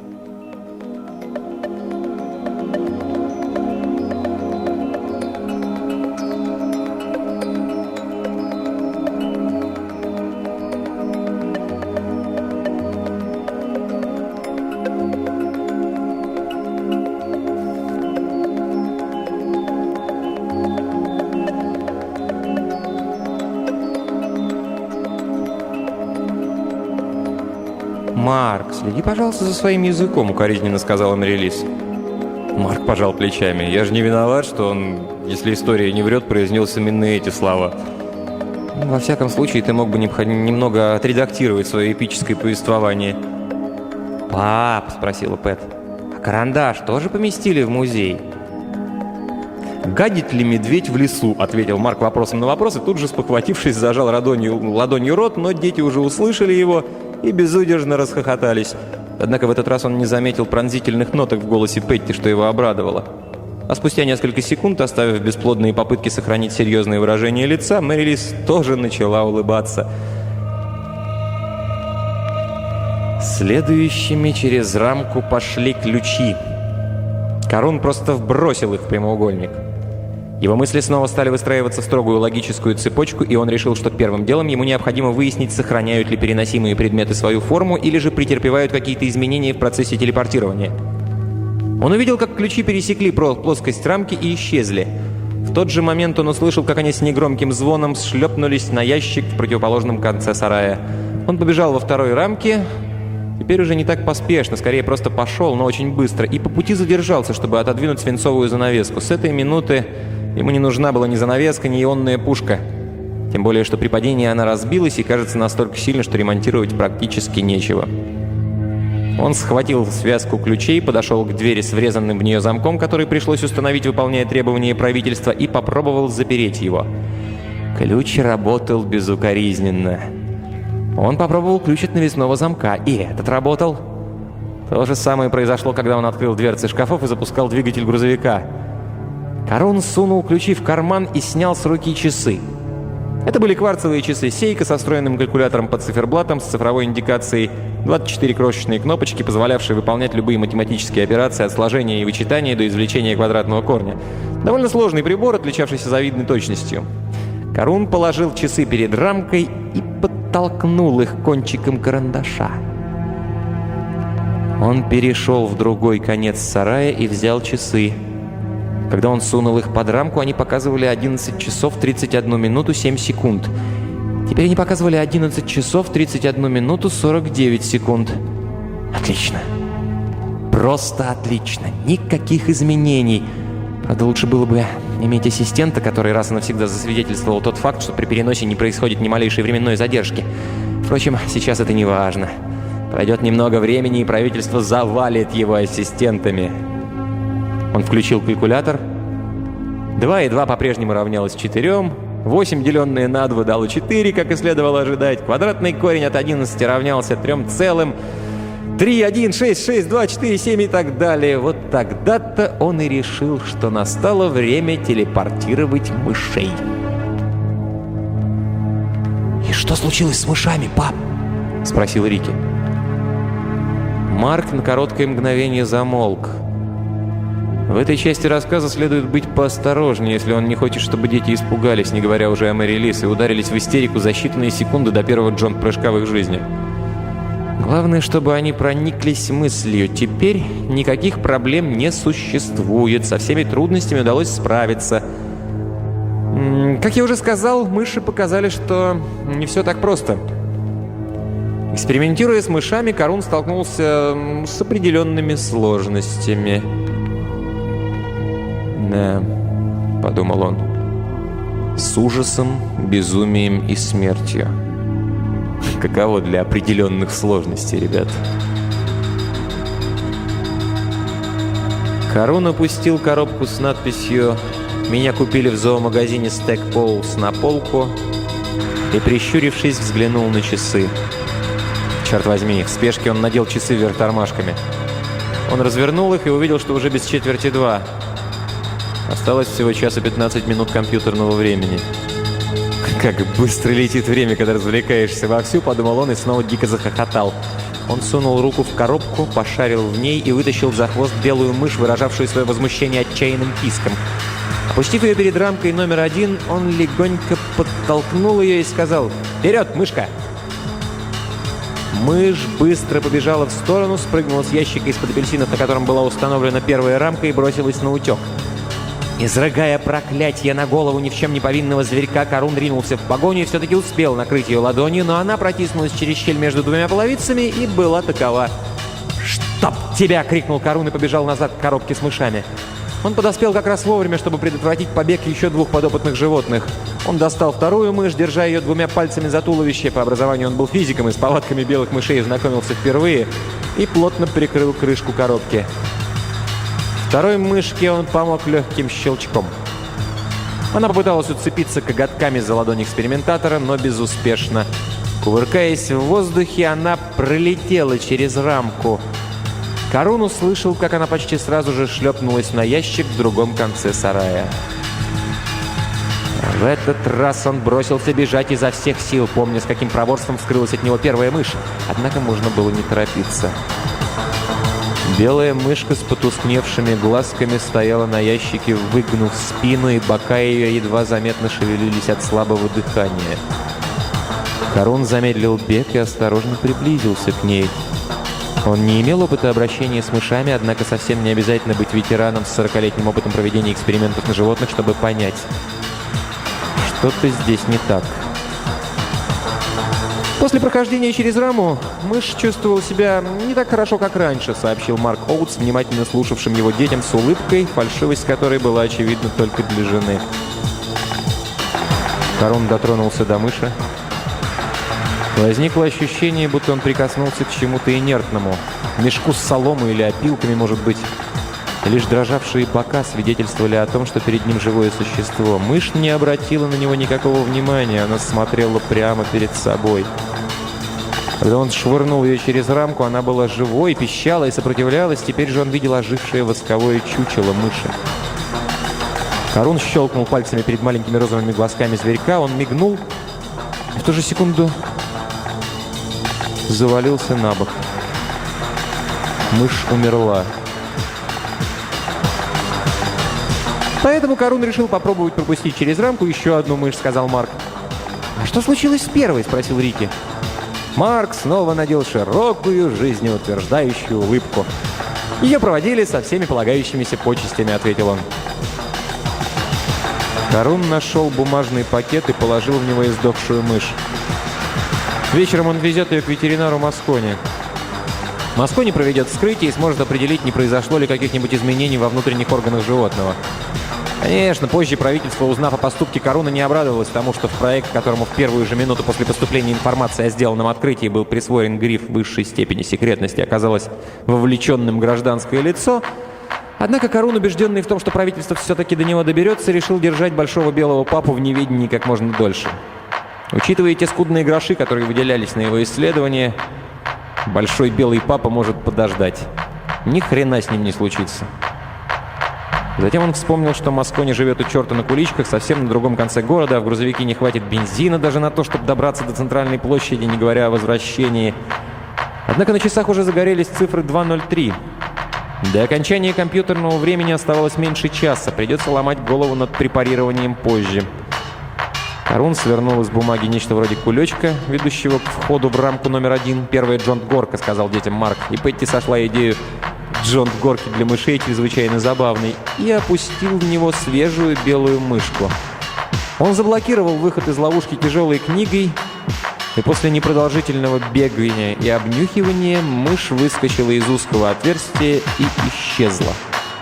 «Марк, следи, пожалуйста, за своим языком», — укоризненно сказала Марилис. Марк пожал плечами. «Я же не виноват, что он, если история не врет, произнес именно эти слова. Во всяком случае, ты мог бы немного отредактировать свое эпическое повествование». «Пап», — спросила Пэт, — «а карандаш тоже поместили в музей?» «Гадит ли медведь в лесу?» — ответил Марк вопросом на вопрос, и тут же, спохватившись, зажал ладонью рот, но дети уже услышали его и безудержно расхохотались. Однако в этот раз он не заметил пронзительных ноток в голосе Петти, что его обрадовало. А спустя несколько секунд, оставив бесплодные попытки сохранить серьезное выражение лица, Марилис тоже начала улыбаться. Следующими через рамку пошли ключи. Карун просто вбросил их в прямоугольник. Его мысли снова стали выстраиваться в строгую логическую цепочку, и он решил, что первым делом ему необходимо выяснить, сохраняют ли переносимые предметы свою форму или же претерпевают какие-то изменения в процессе телепортирования. Он увидел, как ключи пересекли плоскость рамки и исчезли. В тот же момент он услышал, как они с негромким звоном шлепнулись на ящик в противоположном конце сарая. Он побежал во второй рамке, теперь уже не так поспешно, скорее просто пошел, но очень быстро, и по пути задержался, чтобы отодвинуть свинцовую занавеску. С этой минуты ему не нужна была ни занавеска, ни ионная пушка. Тем более, что при падении она разбилась и кажется настолько сильно, что ремонтировать практически нечего. Он схватил связку ключей, подошел к двери с врезанным в нее замком, который пришлось установить, выполняя требования правительства, и попробовал запереть его. Ключ работал безукоризненно. Он попробовал ключ от навесного замка, и этот работал. То же самое произошло, когда он открыл дверцы шкафов и запускал двигатель грузовика. Карун сунул ключи в карман и снял с руки часы. Это были кварцевые часы Сейка со встроенным калькулятором под циферблатом с цифровой индикацией, 24 крошечные кнопочки, позволявшие выполнять любые математические операции от сложения и вычитания до извлечения квадратного корня. Довольно сложный прибор, отличавшийся завидной точностью. Карун положил часы перед рамкой и подтолкнул их кончиком карандаша. Он перешел в другой конец сарая и взял часы. Когда он сунул их под рамку, они показывали 11 часов 31 минуту 7 секунд. Теперь они показывали 11 часов 31 минуту 49 секунд. Отлично. Просто отлично. Никаких изменений. Правда, лучше было бы иметь ассистента, который раз и навсегда засвидетельствовал тот факт, что при переносе не происходит ни малейшей временной задержки. Впрочем, сейчас это не важно. Пройдет немного времени, и правительство завалит его ассистентами. Он включил калькулятор. 2 и 2 по-прежнему равнялось 4. 8, деленное на 2, дало 4, как и следовало ожидать. Квадратный корень от 11 равнялся 3 целым. 3, 1, 6, 6, 2, 4, 7 и так далее. Вот тогда-то он и решил, что настало время телепортировать мышей. «И что случилось с мышами, пап?» — спросил Рики. Марк на короткое мгновение замолк. В этой части рассказа следует быть поосторожнее, если он не хочет, чтобы дети испугались, не говоря уже о Марилис, и ударились в истерику за считанные секунды до первого джомп-прыжка в их жизни. Главное, чтобы они прониклись мыслью. Теперь никаких проблем не существует, со всеми трудностями удалось справиться. Как я уже сказал, мыши показали, что не все так просто. Экспериментируя с мышами, Карун столкнулся с определенными сложностями. «Да», — подумал он, — «с ужасом, безумием и смертью». Каково для определенных сложностей, ребят. Карун опустил коробку с надписью «Меня купили в зоомагазине Stackpoles» на полку и, прищурившись, взглянул на часы. Черт возьми, в спешке он надел часы вверх тормашками. Он развернул их и увидел, что уже без 1:45. Осталось всего час и 15 минут компьютерного времени. «Как быстро летит время, когда развлекаешься вовсю», — подумал он и снова дико захохотал. Он сунул руку в коробку, пошарил в ней и вытащил за хвост белую мышь, выражавшую свое возмущение отчаянным писком. Опустив ее перед рамкой номер 1, он легонько подтолкнул ее и сказал: «Вперед, мышка!». Мышь быстро побежала в сторону, спрыгнула с ящика из-под апельсинов, на котором была установлена первая рамка, и бросилась на утек. Изрыгая проклятие на голову ни в чем не повинного зверька, Карун ринулся в погоню и все-таки успел накрыть ее ладонью, но она протиснулась через щель между двумя половицами и была такова. «Чтоб тебя!» — крикнул Карун и побежал назад к коробке с мышами. Он подоспел как раз вовремя, чтобы предотвратить побег еще 2 подопытных животных. Он достал вторую мышь, держа ее 2 пальцами за туловище. По образованию он был физиком и с повадками белых мышей знакомился впервые, и плотно прикрыл крышку коробки. Второй мышке он помог легким щелчком. Она попыталась уцепиться коготками за ладонь экспериментатора, но безуспешно. Кувыркаясь в воздухе, она пролетела через рамку. Карун услышал, как она почти сразу же шлепнулась на ящик в другом конце сарая. В этот раз он бросился бежать изо всех сил, помня, с каким проворством вскрылась от него первая мышь. Однако можно было не торопиться. Белая мышка с потускневшими глазками стояла на ящике, выгнув спину, и бока ее едва заметно шевелились от слабого дыхания. Карун замедлил бег и осторожно приблизился к ней. Он не имел опыта обращения с мышами, однако совсем не обязательно быть ветераном с 40-летним опытом проведения экспериментов на животных, чтобы понять. Что-то здесь не так. После прохождения через раму мышь чувствовал себя не так хорошо, как раньше, сообщил Марк Оутс, внимательно слушавшим его детям с улыбкой, фальшивость которой была очевидна только для жены. Карун дотронулся до мыши. Возникло ощущение, будто он прикоснулся к чему-то инертному. Мешку с соломой или опилками, может быть. Лишь дрожавшие бока свидетельствовали о том, что перед ним живое существо. Мышь не обратила на него никакого внимания, она смотрела прямо перед собой. Когда он швырнул ее через рамку, она была живой, пищала и сопротивлялась. Теперь же он видел ожившее восковое чучело мыши. Карун щелкнул пальцами перед маленькими розовыми глазками зверька. Он мигнул и в ту же секунду завалился на бок. Мышь умерла. Поэтому Карун решил попробовать пропустить через рамку еще одну мышь, сказал Марк. «А что случилось с первой?» — спросил Рики. Марк снова надел широкую, жизнеутверждающую улыбку. «Ее проводили со всеми полагающимися почестями», — ответил он. Карун нашел бумажный пакет и положил в него издохшую мышь. Вечером он везет ее к ветеринару Маскони. Маскони проведет вскрытие и сможет определить, не произошло ли каких-нибудь изменений во внутренних органах животного. Конечно, позже правительство, узнав о поступке Каруна, не обрадовалось тому, что в проект, которому в первую же минуту после поступления информации о сделанном открытии был присвоен гриф высшей степени секретности, оказалось вовлеченным гражданское лицо. Однако Карун, убежденный в том, что правительство все-таки до него доберется, решил держать большого белого папу в неведении как можно дольше. Учитывая те скудные гроши, которые выделялись на его исследования, большой белый папа может подождать. Ни хрена с ним не случится. Затем он вспомнил, что Маскони живет у черта на куличках, совсем на другом конце города, а в грузовике не хватит бензина даже на то, чтобы добраться до центральной площади, не говоря о возвращении. Однако на часах уже загорелись цифры 2:03. До окончания компьютерного времени оставалось меньше часа, придется ломать голову над препарированием позже. Карун свернул из бумаги нечто вроде кулечка, ведущего к входу в рамку номер 1. «Первая джонт-горка», — сказал детям Марк, и Петти сошла идею джонт-горки для мышей чрезвычайно забавной, и опустил в него свежую белую мышку. Он заблокировал выход из ловушки тяжелой книгой, и после непродолжительного бегания и обнюхивания мышь выскочила из узкого отверстия и исчезла.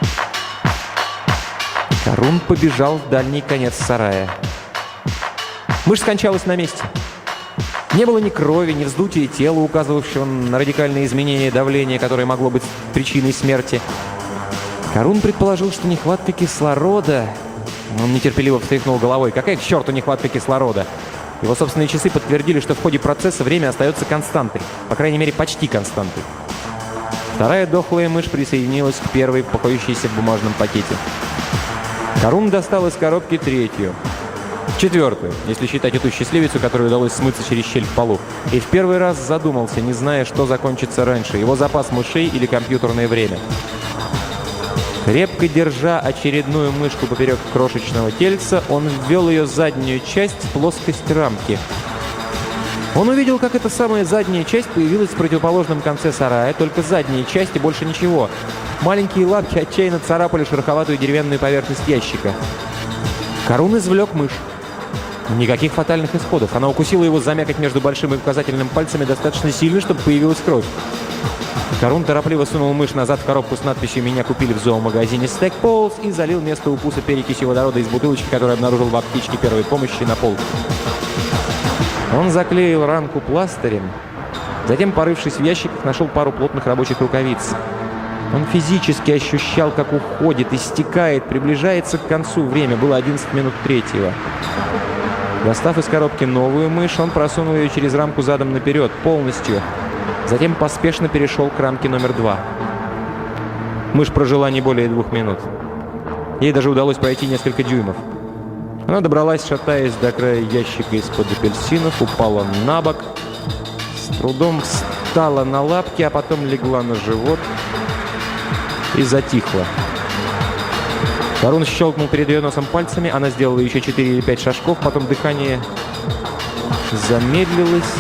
Карун побежал в дальний конец сарая. Мышь скончалась на месте. Не было ни крови, ни вздутия тела, указывавшего на радикальные изменения давления, которое могло быть причиной смерти. Карун предположил, что нехватка кислорода... Он нетерпеливо встряхнул головой. Какая к черту нехватка кислорода? Его собственные часы подтвердили, что в ходе процесса время остается константой. По крайней мере, почти константой. Вторая дохлая мышь присоединилась к первой, покоящейся в бумажном пакете. Карун достал из коробки третью. Четвертую, если считать эту счастливицу, которой удалось смыться через щель в полу. И в первый раз задумался, не зная, что закончится раньше, его запас мышей или компьютерное время. Крепко держа очередную мышку поперек крошечного тельца, он ввел ее заднюю часть в плоскость рамки. Он увидел, как эта самая задняя часть появилась в противоположном конце сарая, только задняя часть и больше ничего. Маленькие лапки отчаянно царапали шероховатую деревянную поверхность ящика. Карун извлек мышь. Никаких фатальных исходов. Она укусила его за мякоть между большим и указательным пальцами достаточно сильно, чтобы появилась кровь. Карун торопливо сунул мышь назад в коробку с надписью «Меня купили в зоомагазине Стекполз» и залил место укуса перекисью водорода из бутылочки, которую обнаружил в аптечке первой помощи на полке. Он заклеил ранку пластырем, затем, порывшись в ящиках, нашел пару плотных рабочих рукавиц. Он физически ощущал, как уходит, истекает, приближается к концу. Время было 11 минут третьего. Достав из коробки новую мышь, он просунул ее через рамку задом наперед, полностью. Затем поспешно перешел к рамке номер 2. Мышь прожила не более 2 минут. Ей даже удалось пройти несколько дюймов. Она добралась, шатаясь до края ящика из-под апельсинов, упала на бок, с трудом встала на лапки, а потом легла на живот и затихла. Карун щелкнул перед ее носом пальцами, она сделала еще 4 или 5 шажков, потом дыхание замедлилось,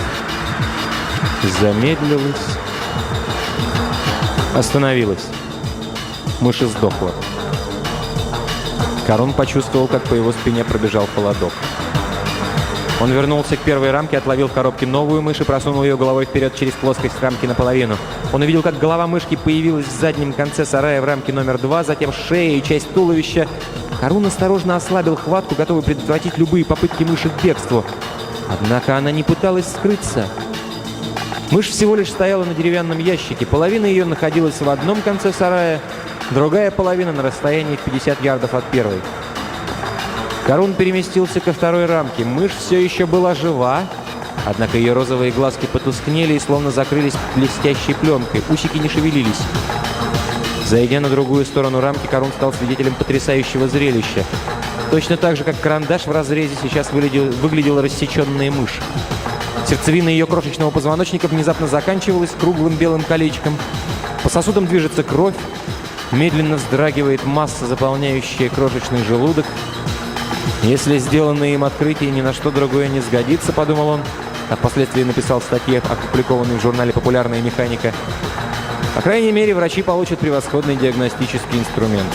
остановилось. Мышь сдохла. Карун почувствовал, как по его спине пробежал холодок. Он вернулся к первой рамке, отловил в коробке новую мышь и просунул ее головой вперед через плоскость рамки наполовину. Он увидел, как голова мышки появилась в заднем конце сарая в рамке номер 2, затем шея и часть туловища. Карун осторожно ослабил хватку, готовый предотвратить любые попытки мыши к бегству. Однако она не пыталась скрыться. Мышь всего лишь стояла на деревянном ящике. Половина ее находилась в одном конце сарая, другая половина на расстоянии в 50 ярдов от первой. Карун переместился ко второй рамке. Мышь все еще была жива, однако ее розовые глазки потускнели и словно закрылись блестящей пленкой. Усики не шевелились. Зайдя на другую сторону рамки, Карун стал свидетелем потрясающего зрелища. Точно так же, как карандаш в разрезе, сейчас выглядела рассеченная мышь. Сердцевина ее крошечного позвоночника внезапно заканчивалась круглым белым колечком. По сосудам движется кровь. Медленно вздрагивает масса, заполняющая крошечный желудок. «Если сделанное им открытие ни на что другое не сгодится», — подумал он, а впоследствии написал в статье, опубликованной в журнале «Популярная механика», по крайней мере, врачи получат превосходный диагностический инструмент.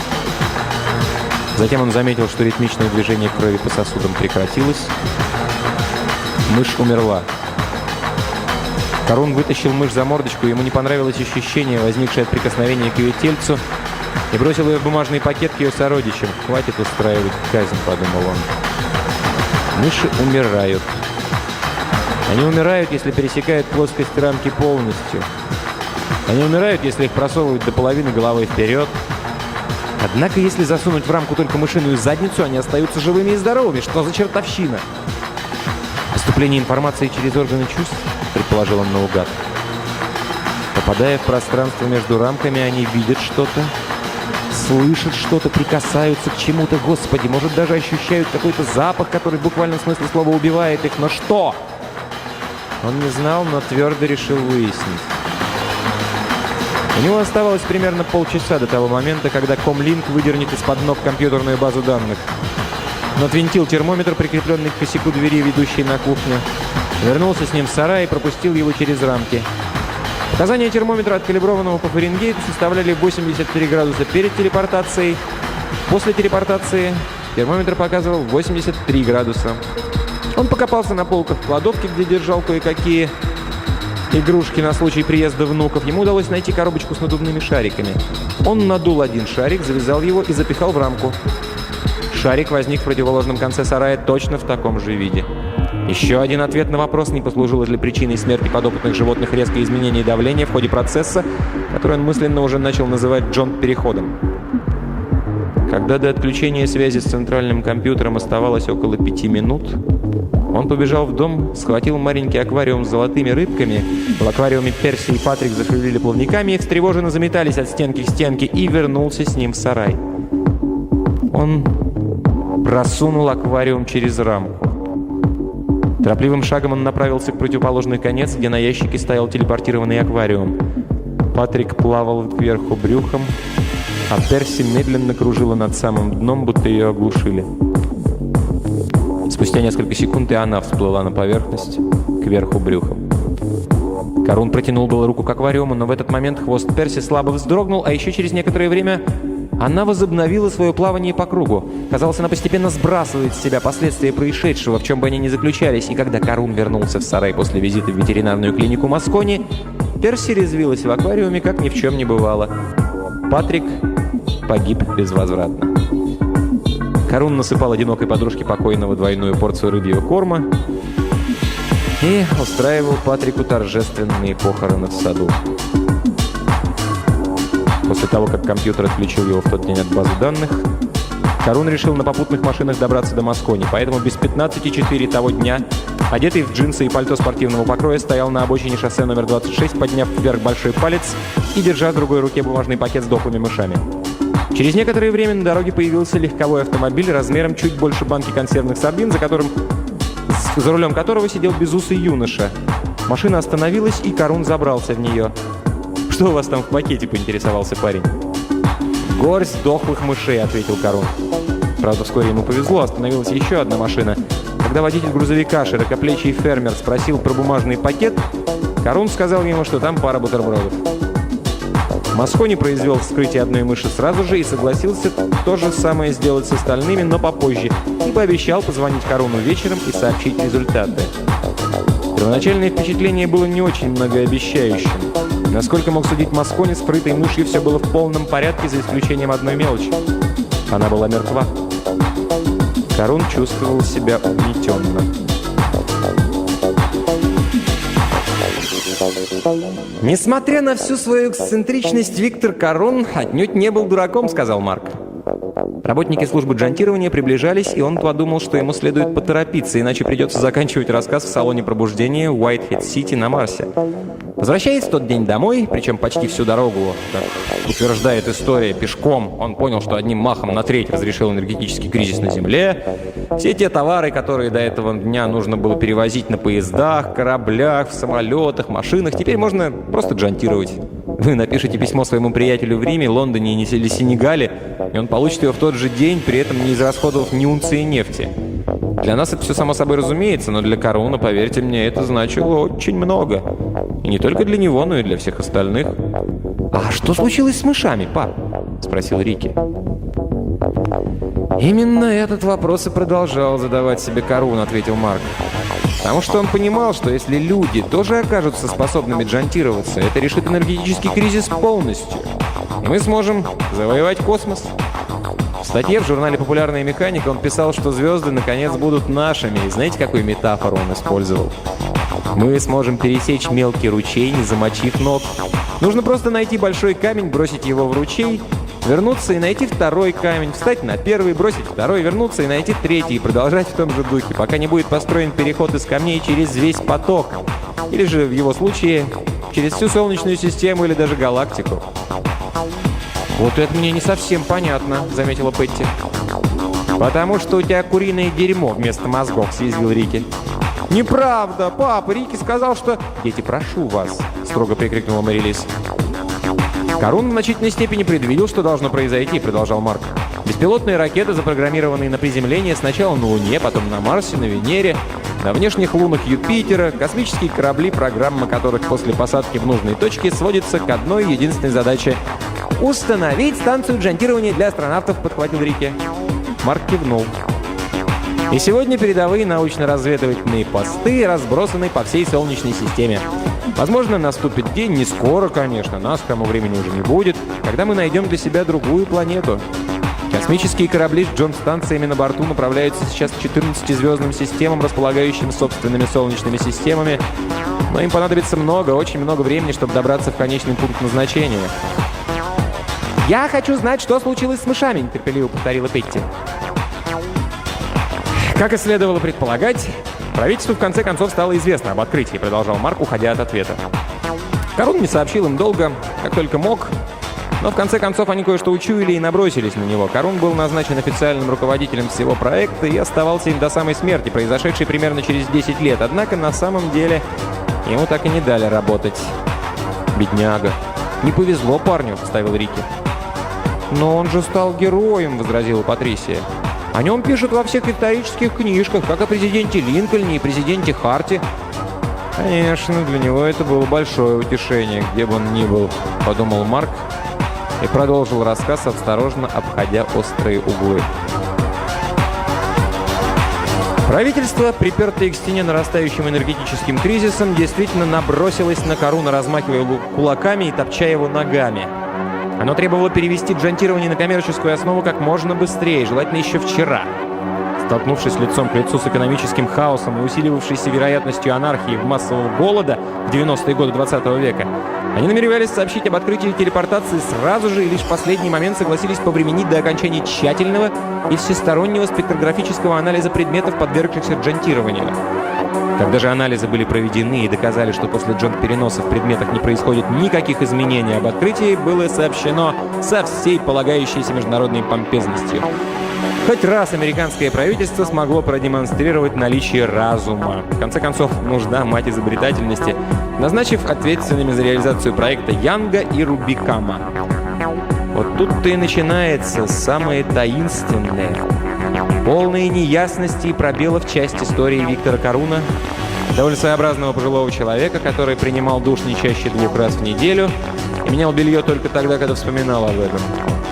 Затем он заметил, что ритмичное движение крови по сосудам прекратилось. Мышь умерла. Карун вытащил мышь за мордочку, ему не понравилось ощущение, возникшее от прикосновения к ее тельцу, и бросил ее в бумажный пакет к ее сородичам. «Хватит устраивать казнь», — подумал он. Мыши умирают. Они умирают, если пересекают плоскость рамки полностью. Они умирают, если их просовывают до половины головой вперед. Однако, если засунуть в рамку только мышиную задницу, они остаются живыми и здоровыми. Что за чертовщина? Поступление информации через органы чувств, предположил он наугад. Попадая в пространство между рамками, они видят что-то, слышат что-то, прикасаются к чему-то. Господи, может, даже ощущают какой-то запах, который в буквальном смысле слова убивает их. Но что? Он не знал, но твердо решил выяснить. У него оставалось примерно полчаса до того момента, когда Комлинк выдернет из-под ног компьютерную базу данных. Он отвинтил термометр, прикрепленный к косяку двери, ведущей на кухню, вернулся с ним в сарай и пропустил его через рамки. Показания термометра, откалиброванного по Фаренгейту, составляли 83 градуса перед телепортацией. После телепортации термометр показывал 83 градуса. Он покопался на полках в кладовке, где держал кое-какие игрушки на случай приезда внуков. Ему удалось найти коробочку с надувными шариками. Он надул один шарик, завязал его и запихал в рамку. Шарик возник в противоположном конце сарая точно в таком же виде. Еще один ответ на вопрос, не послужило ли причиной смерти подопытных животных резкое изменение давления в ходе процесса, который он мысленно уже начал называть Джонт-переходом. Когда до отключения связи с центральным компьютером оставалось около 5 минут, он побежал в дом, схватил маленький аквариум с золотыми рыбками. В аквариуме Перси и Патрик зашевелили плавниками и встревоженно заметались от стенки к стенке, и вернулся с ним в сарай. Он просунул аквариум через рамку. Торопливым шагом он направился к противоположный конец, где на ящике стоял телепортированный аквариум. Патрик плавал кверху брюхом, а Перси медленно кружила над самым дном, будто ее оглушили. Спустя несколько секунд и она всплыла на поверхность, кверху брюхом. Карун протянул было руку к аквариуму, но в этот момент хвост Перси слабо вздрогнул, а еще через некоторое время она возобновила свое плавание по кругу. Казалось, она постепенно сбрасывает с себя последствия происшедшего, в чем бы они ни заключались. И когда Карун вернулся в сарай после визита в ветеринарную клинику Москони, Перси резвилась в аквариуме, как ни в чем не бывало. Патрик погиб безвозвратно. Карун насыпал одинокой подружке покойного двойную порцию рыбьего корма и устраивал Патрику торжественные похороны в саду. После того, как компьютер отключил его в тот день от базы данных, Карун решил на попутных машинах добраться до Москони, поэтому без 15:04 того дня, одетый в джинсы и пальто спортивного покроя, стоял на обочине шоссе номер 26, подняв вверх большой палец и держа в другой руке бумажный пакет с дохлыми мышами. Через некоторое время на дороге появился легковой автомобиль размером чуть больше банки консервных сардин, за рулем которого сидел безусый юноша. Машина остановилась, и Карун забрался в нее. «Что у вас там в пакете?» – поинтересовался парень. «Горсть дохлых мышей», – ответил Карун. Правда, вскоре ему повезло, остановилась еще одна машина. Когда водитель грузовика, широкоплечий фермер, спросил про бумажный пакет, Карун сказал ему, что там пара бутербродов. Москони произвел вскрытие одной мыши сразу же и согласился то же самое сделать с остальными, но попозже, и пообещал позвонить Каруну вечером и сообщить результаты. Первоначальное впечатление было не очень многообещающим. Насколько мог судить Москони, с крытой мышью все было в полном порядке, за исключением одной мелочи. Она была мертва. Карун чувствовал себя угнетенно. «Несмотря на всю свою эксцентричность, Виктор Карун отнюдь не был дураком», — сказал Марк. Работники службы джантирования приближались, и он подумал, что ему следует поторопиться, иначе придется заканчивать рассказ в салоне пробуждения Уайтхед-Сити на Марсе. Возвращаясь в тот день домой, причем почти всю дорогу, как утверждает история, пешком, он понял, что одним махом на треть разрешил энергетический кризис на Земле. Все те товары, которые до этого дня нужно было перевозить на поездах, кораблях, в самолетах, машинах, теперь можно просто джантировать. Вы напишите письмо своему приятелю в Риме, Лондоне или Сенегале, и он получит его в тот же день, при этом не израсходовав ни унции нефти. Для нас это все само собой разумеется, но для Каруна, поверьте мне, это значило очень много. И не только для него, но и для всех остальных. «А что случилось с мышами, пап?» – спросил Рики. «Именно этот вопрос и продолжал задавать себе Карун», – ответил Марк. «Потому что он понимал, что если люди тоже окажутся способными джантироваться, это решит энергетический кризис полностью. И мы сможем завоевать космос». В статье в журнале «Популярная механика» он писал, что звезды наконец будут нашими. И знаете, какую метафору он использовал? Мы сможем пересечь мелкий ручей, не замочив ног. Нужно просто найти большой камень, бросить его в ручей, вернуться и найти второй камень, встать на первый, бросить второй, вернуться и найти третий, и продолжать в том же духе, пока не будет построен переход из камней через весь поток. Или же, в его случае, через всю Солнечную систему или даже галактику. «Вот это мне не совсем понятно», — заметила Петти. «Потому что у тебя куриное дерьмо вместо мозгов», — съязвил Рики. «Неправда, папа, Рики сказал, что...» «Дети, прошу вас», — строго прикрикнула Мэри Лиз. «Карун в значительной степени предвидел, что должно произойти», — продолжал Марк. «Беспилотные ракеты, запрограммированные на приземление сначала на Луне, потом на Марсе, на Венере, на внешних лунах Юпитера, космические корабли, программа которых после посадки в нужной точке сводится к одной единственной задаче — «Установить станцию джантирования для астронавтов», — подхватил Рики. Марк кивнул. «И сегодня передовые научно-разведывательные посты разбросаны по всей Солнечной системе. Возможно, наступит день, не скоро, конечно, нас к тому времени уже не будет, когда мы найдем для себя другую планету. Космические корабли с Джон-станциями на борту направляются сейчас к 14 звездным системам, располагающим собственными солнечными системами, но им понадобится много, очень много времени, чтобы добраться в конечный пункт назначения». «Я хочу знать, что случилось с мышами», — нетерпеливо повторила Петти. «Как и следовало предполагать, правительству в конце концов стало известно об открытии», — продолжал Марк, уходя от ответа. Карун не сообщил им долго, как только мог, Но в конце концов они кое-что учуяли и набросились на него. Карун был назначен официальным руководителем всего проекта и оставался им до самой смерти, произошедшей примерно через 10 лет. Однако на самом деле ему так и не дали работать. «Бедняга. Не повезло парню», — вставил Рики. «Но он же стал героем», — возразила Патрисия. «О нем пишут во всех исторических книжках, как о президенте Линкольне и президенте Харте». «Конечно, для него это было большое утешение, где бы он ни был», — подумал Марк и продолжил рассказ, осторожно обходя острые углы. Правительство, припертое к стене нарастающим энергетическим кризисом, действительно набросилось на Каруна, размахивая кулаками и топча его ногами. Оно требовало перевести джантирование на коммерческую основу как можно быстрее, желательно еще вчера. Столкнувшись лицом к лицу с экономическим хаосом и усиливавшейся вероятностью анархии в массового голода в 90-е годы 20 века, они намеревались сообщить об открытии телепортации сразу же и лишь в последний момент согласились повременить до окончания тщательного и всестороннего спектрографического анализа предметов, подвергшихся джантированию. Когда же анализы были проведены и доказали, что после джант-переноса в предметах не происходит никаких изменений, об открытии было сообщено со всей полагающейся международной помпезностью. Хоть раз американское правительство смогло продемонстрировать наличие разума. В конце концов, нужда — мать изобретательности, назначив ответственными за реализацию проекта Янга и Рубикама. Вот тут-то и начинается самое таинственное. Полные неясности и пробелов часть истории Виктора Каруна, довольно своеобразного пожилого человека, который принимал душ не чаще 2 раз в неделю и менял белье только тогда, когда вспоминал об этом.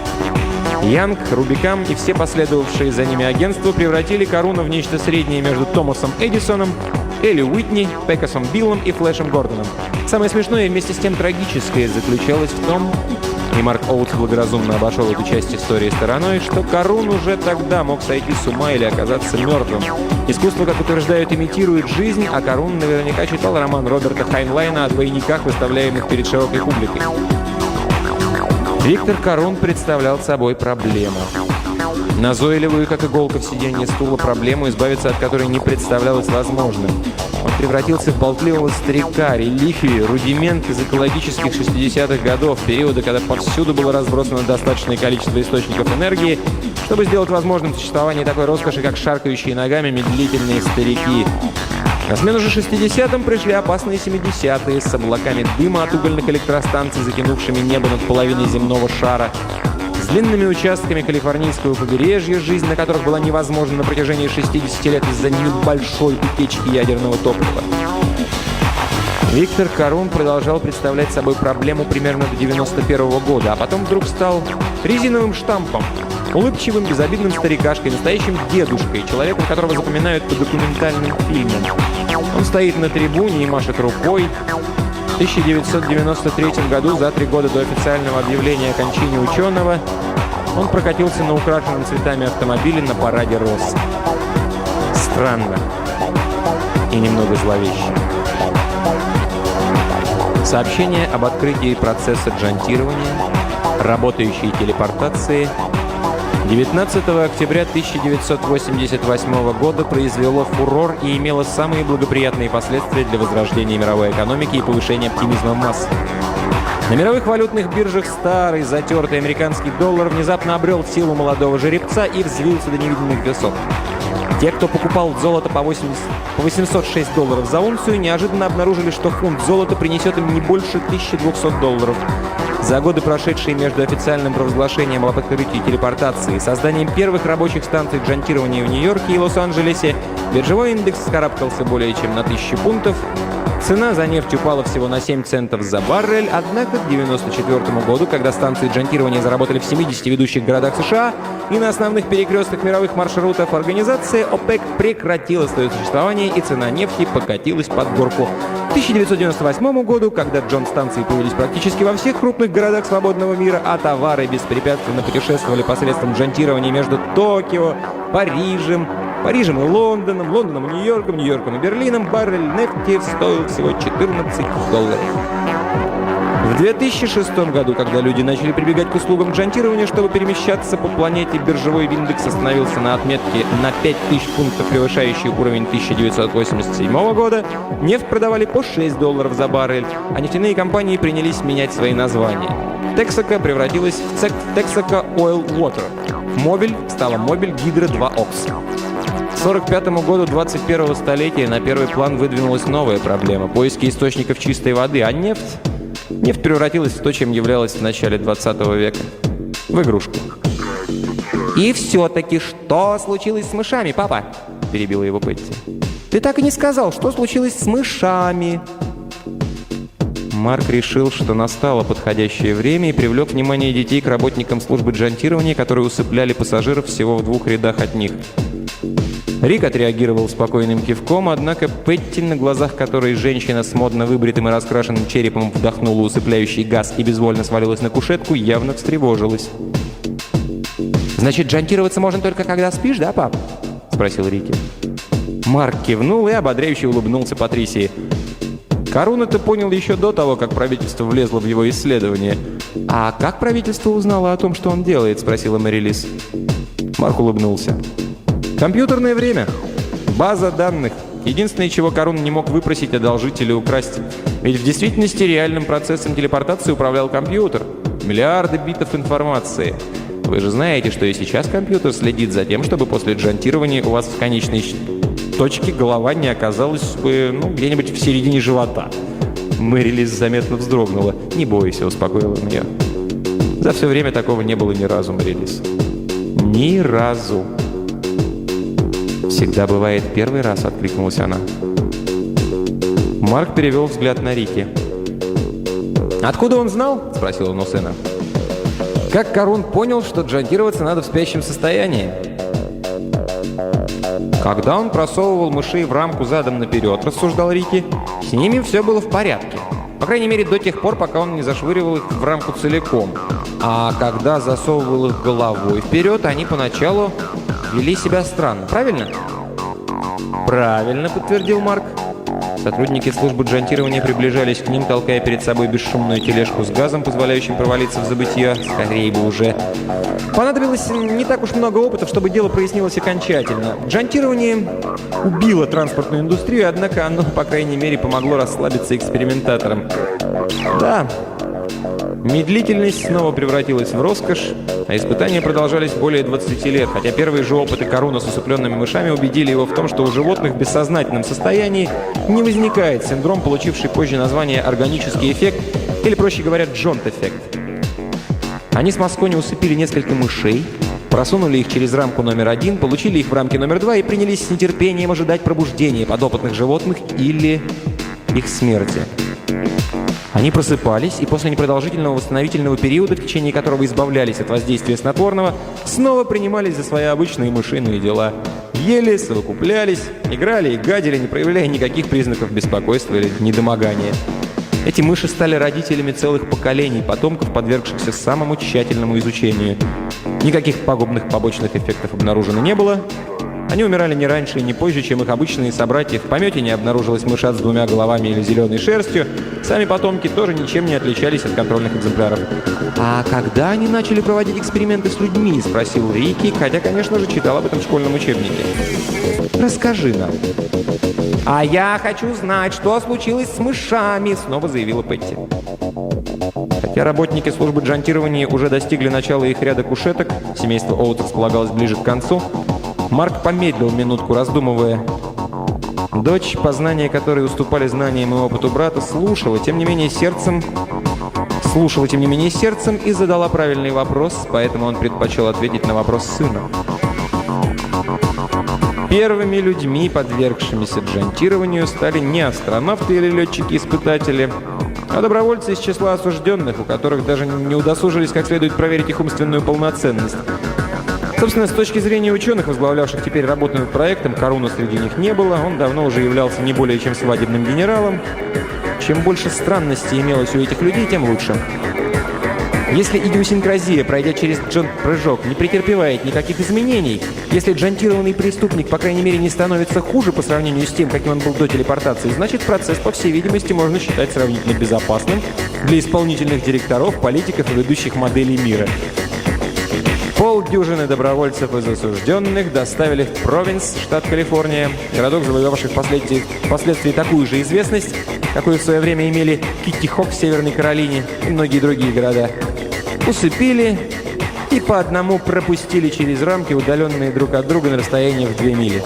Янг, Рубикам и все последовавшие за ними агентства превратили Каруна в нечто среднее между Томасом Эдисоном, Элли Уитни, Пекасом Биллом и Флэшем Гордоном. Самое смешное и вместе с тем трагическое заключалось в том, и Марк Оутс благоразумно обошел эту часть истории стороной, что Карун уже тогда мог сойти с ума или оказаться мертвым. Искусство, как утверждают, имитирует жизнь, а Карун наверняка читал роман Роберта Хайнлайна о двойниках, выставляемых перед широкой публикой. Виктор Карун представлял собой проблему. Назойливую, как иголка в сиденье стула, проблему, избавиться от которой не представлялось возможным. Он превратился в болтливого старика, реликвию, рудимент из экологических 60-х годов, периода, когда повсюду было разбросано достаточное количество источников энергии, чтобы сделать возможным существование такой роскоши, как шаркающие ногами медлительные старики. На смену же 60-м пришли опасные 70-е с облаками дыма от угольных электростанций, закинувшими небо над половиной земного шара, с длинными участками калифорнийского побережья, жизнь на которых была невозможна на протяжении 60 лет из-за небольшой утечки ядерного топлива. Виктор Карун продолжал представлять собой проблему примерно до 91-го года, а потом вдруг стал резиновым штампом, улыбчивым, безобидным старикашкой, настоящим дедушкой, человеком, которого запоминают по документальным фильмам. Он стоит на трибуне и машет рукой. В 1993 году, за 3 года до официального объявления о кончине ученого, он прокатился на украшенном цветами автомобиле на параде роз. Странно и немного зловеще. Сообщение об открытии процесса джантирования, работающей телепортации 19 октября 1988 года произвело фурор и имело самые благоприятные последствия для возрождения мировой экономики и повышения оптимизма масс. На мировых валютных биржах старый затертый американский доллар внезапно обрел силу молодого жеребца и взвился до невиданных высот. Те, кто покупал золото по $806 за унцию, неожиданно обнаружили, что фунт золота принесет им не больше $1200. За годы, прошедшие между официальным провозглашением об открытии телепортации и созданием первых рабочих станций джантирования в Нью-Йорке и Лос-Анджелесе, биржевой индекс вскарабкался более чем на 1000 пунктов. Цена за нефть упала всего на 7 центов за баррель, однако к 1994 году, когда станции джантирования заработали в 70 ведущих городах США и на основных перекрестках мировых маршрутов, организация ОПЕК прекратила свое существование и цена нефти покатилась под горку. К 1998 году, когда джонт-станции появились практически во всех крупных городах свободного мира, а товары беспрепятственно путешествовали посредством джантирования между Токио, Парижем и Лондоном, Лондоном и Нью-Йорком, Нью-Йорком и Берлином, баррель нефти стоил всего $14. В В 2006 году, когда люди начали прибегать к услугам джантирования, чтобы перемещаться по планете, биржевой индекс остановился на отметке на 5000 пунктов, превышающий уровень 1987 года. Нефть продавали по $6 за баррель, а нефтяные компании принялись менять свои названия. Texaco превратилась в Texaco Oil Water. Мобиль стала Мобиль Гидро 2 Окс. К 1945 году 21-го столетия на первый план выдвинулась новая проблема – поиски источников чистой воды, а нефть превратилась в то, чем являлась в начале 20 века – в игрушку. «И все-таки что случилось с мышами, папа?» – перебила его Петти. «Ты так и не сказал, что случилось с мышами?» Марк решил, что настало подходящее время, и привлек внимание детей к работникам службы джантирования, которые усыпляли пассажиров всего в 2 рядах от них. Рик отреагировал спокойным кивком, однако Петти, на глазах которой женщина с модно выбритым и раскрашенным черепом вдохнула усыпляющий газ и безвольно свалилась на кушетку, явно встревожилась. «Значит, джантироваться можно только когда спишь, да, пап?» — спросил Рики. Марк кивнул и ободряюще улыбнулся Патрисии. Карун это понял еще до того, как правительство влезло в его исследование. «А как правительство узнало о том, что он делает?» — спросила Мэри Лиз. Марк улыбнулся. «Компьютерное время. База данных. Единственное, чего Карун не мог выпросить, одолжить или украсть. Ведь в действительности реальным процессом телепортации управлял компьютер. Миллиарды битов информации. Вы же знаете, что и сейчас компьютер следит за тем, чтобы после джантирования у вас в конечной точке голова не оказалась бы, где-нибудь в середине живота». Мэри Лиз заметно вздрогнула. «Не бойся», — успокоила он ее. «За все время такого не было ни разу, Мэри Лиз. Ни разу». «Всегда бывает первый раз», — откликнулась она. Марк перевел взгляд на Рики. «Откуда он знал?» — спросил он у сына. «Как Карун понял, что джантироваться надо в спящем состоянии?» «Когда он просовывал мышей в рамку задом наперед», — рассуждал Рики, — «с ними все было в порядке. По крайней мере, до тех пор, пока он не зашвыривал их в рамку целиком. А когда засовывал их головой вперед, они поначалу вели себя странно. Правильно?» «Правильно», — подтвердил Марк. Сотрудники службы джантирования приближались к ним, толкая перед собой бесшумную тележку с газом, позволяющим провалиться в забытье. Скорее бы уже. Понадобилось не так уж много опытов, чтобы дело прояснилось окончательно. Джантирование убило транспортную индустрию, однако оно, по крайней мере, помогло расслабиться экспериментаторам. Да, медлительность снова превратилась в роскошь, а испытания продолжались более 20 лет, хотя первые же опыты Каруна с усыпленными мышами убедили его в том, что у животных в бессознательном состоянии не возникает синдром, получивший позже название органический эффект, или, проще говоря, Джонт-эффект. Они с Маскони усыпили несколько мышей, просунули их через рамку номер 1, получили их в рамке номер 2 и принялись с нетерпением ожидать пробуждения подопытных животных или их смерти. Они просыпались и после непродолжительного восстановительного периода, в течение которого избавлялись от воздействия снотворного, снова принимались за свои обычные мышиные дела. Ели, совокуплялись, играли и гадили, не проявляя никаких признаков беспокойства или недомогания. Эти мыши стали родителями целых поколений потомков, подвергшихся самому тщательному изучению. Никаких пагубных побочных эффектов обнаружено не было. Они умирали не раньше и не позже, чем их обычные собратья. В помете не обнаружилось мышат с 2 головами или зеленой шерстью. Сами потомки тоже ничем не отличались от контрольных экземпляров. «А когда они начали проводить эксперименты с людьми?» – спросил Рики, хотя, конечно же, читал об этом в школьном учебнике. «Расскажи нам». «А я хочу знать, что случилось с мышами», – снова заявила Петти. Хотя работники службы джантирования уже достигли начала их ряда кушеток, семейство Оутс располагалось ближе к концу, Марк помедлил минутку, раздумывая. Дочь, познания которой уступали знаниям и опыту брата, слушала, тем не менее сердцем и задала правильный вопрос, поэтому он предпочел ответить на вопрос сына. Первыми людьми, подвергшимися джантированию, стали не астронавты или летчики-испытатели, а добровольцы из числа осужденных, у которых даже не удосужились как следует проверить их умственную полноценность. Собственно, с точки зрения ученых, возглавлявших теперь работу над проектом, Каруна среди них не было, он давно уже являлся не более чем свадебным генералом. Чем больше странностей имелось у этих людей, тем лучше. Если идиосинкразия, пройдя через прыжок, не претерпевает никаких изменений, если джантированный преступник, по крайней мере, не становится хуже по сравнению с тем, каким он был до телепортации, значит, процесс, по всей видимости, можно считать сравнительно безопасным для исполнительных директоров, политиков и ведущих моделей мира. Полдюжины добровольцев из осужденных доставили в Провинс, штат Калифорния, городок, завоевавший впоследствии такую же известность, какую в свое время имели Китти-Хок в Северной Каролине и многие другие города. Усыпили и по одному пропустили через рамки, удаленные друг от друга на расстояние в 2 мили.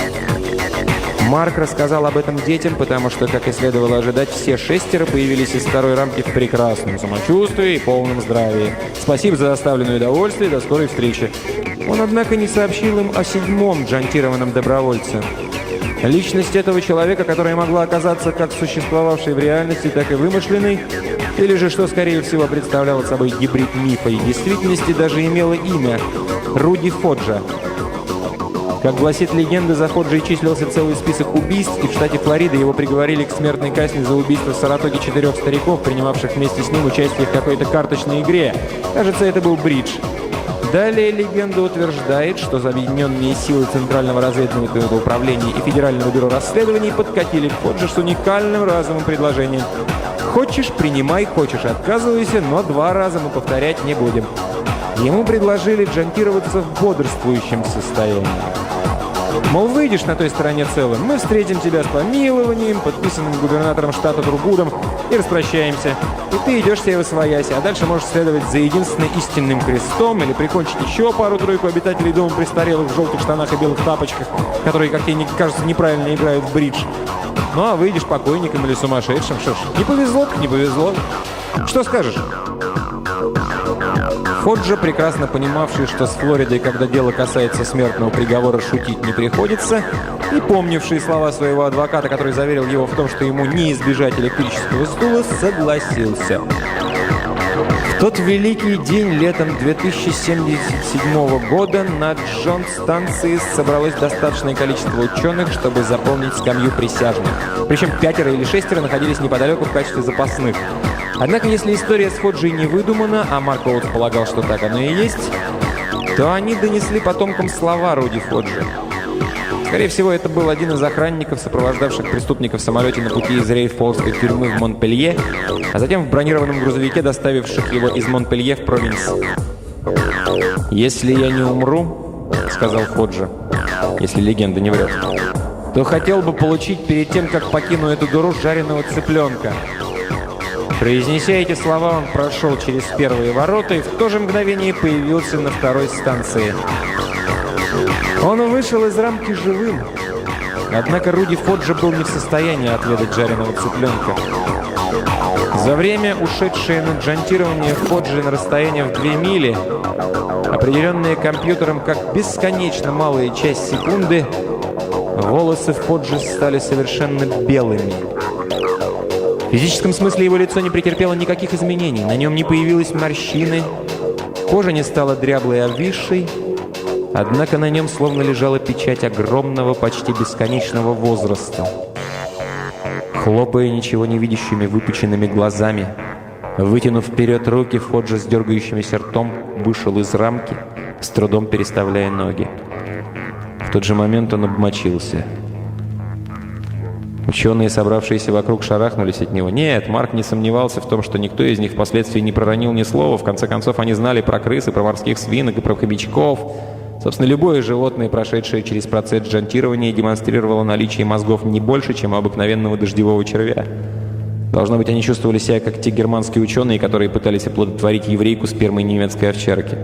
Марк рассказал об этом детям, потому что, как и следовало ожидать, все 6 появились из второй рамки в прекрасном самочувствии и полном здравии. Спасибо за доставленное удовольствие, до скорой встречи. Он, однако, не сообщил им о 7-м джантированном добровольце. Личность этого человека, которая могла оказаться как существовавшей в реальности, так и вымышленной, или же, что скорее всего представляло собой гибрид мифа и действительности, даже имела имя – Руди Фоджа. Как гласит легенда, за Фоджей числился целый список убийств, и в штате Флорида его приговорили к смертной казни за убийство в Саратоге 4 стариков, принимавших вместе с ним участие в какой-то карточной игре. Кажется, это был бридж. Далее легенда утверждает, что объединенные силы Центрального разведывательного управления и Федерального бюро расследований подкатили к Фоджи с уникальным разовым предложением. «Хочешь – принимай, хочешь – отказывайся, но 2 раза мы повторять не будем». Ему предложили джантироваться в бодрствующем состоянии. Мол, выйдешь на той стороне целым, мы встретим тебя с помилованием, подписанным губернатором штата Тургудом, и распрощаемся. И ты идешь себе восвоясь, а дальше можешь следовать за единственным истинным крестом или прикончить еще пару-тройку обитателей дома престарелых в желтых штанах и белых тапочках, которые, как тебе кажется, неправильно играют в бридж. Ну, а выйдешь покойником или сумасшедшим, что ж, не повезло, так не повезло. Что скажешь? Фоджа, прекрасно понимавший, что с Флоридой, когда дело касается смертного приговора, шутить не приходится, и помнивший слова своего адвоката, который заверил его в том, что ему не избежать электрического стула, согласился. В тот великий день летом 2077 года на Джонс-станции собралось достаточное количество ученых, чтобы заполнить скамью присяжных. Причем 5 или 6 находились неподалеку в качестве запасных. Однако, если история с Фоджей не выдумана, а Марк Оутс полагал, что так оно и есть, то они донесли потомкам слова Руди Фоджи. Скорее всего, это был один из охранников, сопровождавших преступника в самолете на пути из Рейфолской тюрьмы в Монпелье, а затем в бронированном грузовике, доставивших его из Монпелье в Провинс. «Если я не умру, — сказал Фоджа, — если легенда не врет, то хотел бы получить перед тем, как покину эту дыру, жареного цыпленка». Произнеся эти слова, он прошел через первые ворота и в то же мгновение появился на второй станции. Он вышел из рамки живым. Однако Руди Фоджа был не в состоянии отведать жареного цыпленка. За время, ушедшее на джантирование Фоджи на расстояние в 2 мили, определенные компьютером как бесконечно малая часть секунды, волосы Фоджи стали совершенно белыми. В физическом смысле его лицо не претерпело никаких изменений, на нем не появились морщины, кожа не стала дряблой и обвисшей, однако на нем словно лежала печать огромного, почти бесконечного возраста. Хлопая ничего не видящими выпученными глазами, вытянув вперед руки, Фоджа с дергающимся ртом вышел из рамки, с трудом переставляя ноги. В тот же момент он обмочился. Ученые, собравшиеся вокруг, шарахнулись от него. Нет, Марк не сомневался в том, что никто из них впоследствии не проронил ни слова. В конце концов, они знали про крыс, и про морских свинок, и про хомячков. Собственно, любое животное, прошедшее через процесс джантирования, демонстрировало наличие мозгов не больше, чем у обыкновенного дождевого червя. Должно быть, они чувствовали себя, как те германские ученые, которые пытались оплодотворить еврейку спермой немецкой овчарки.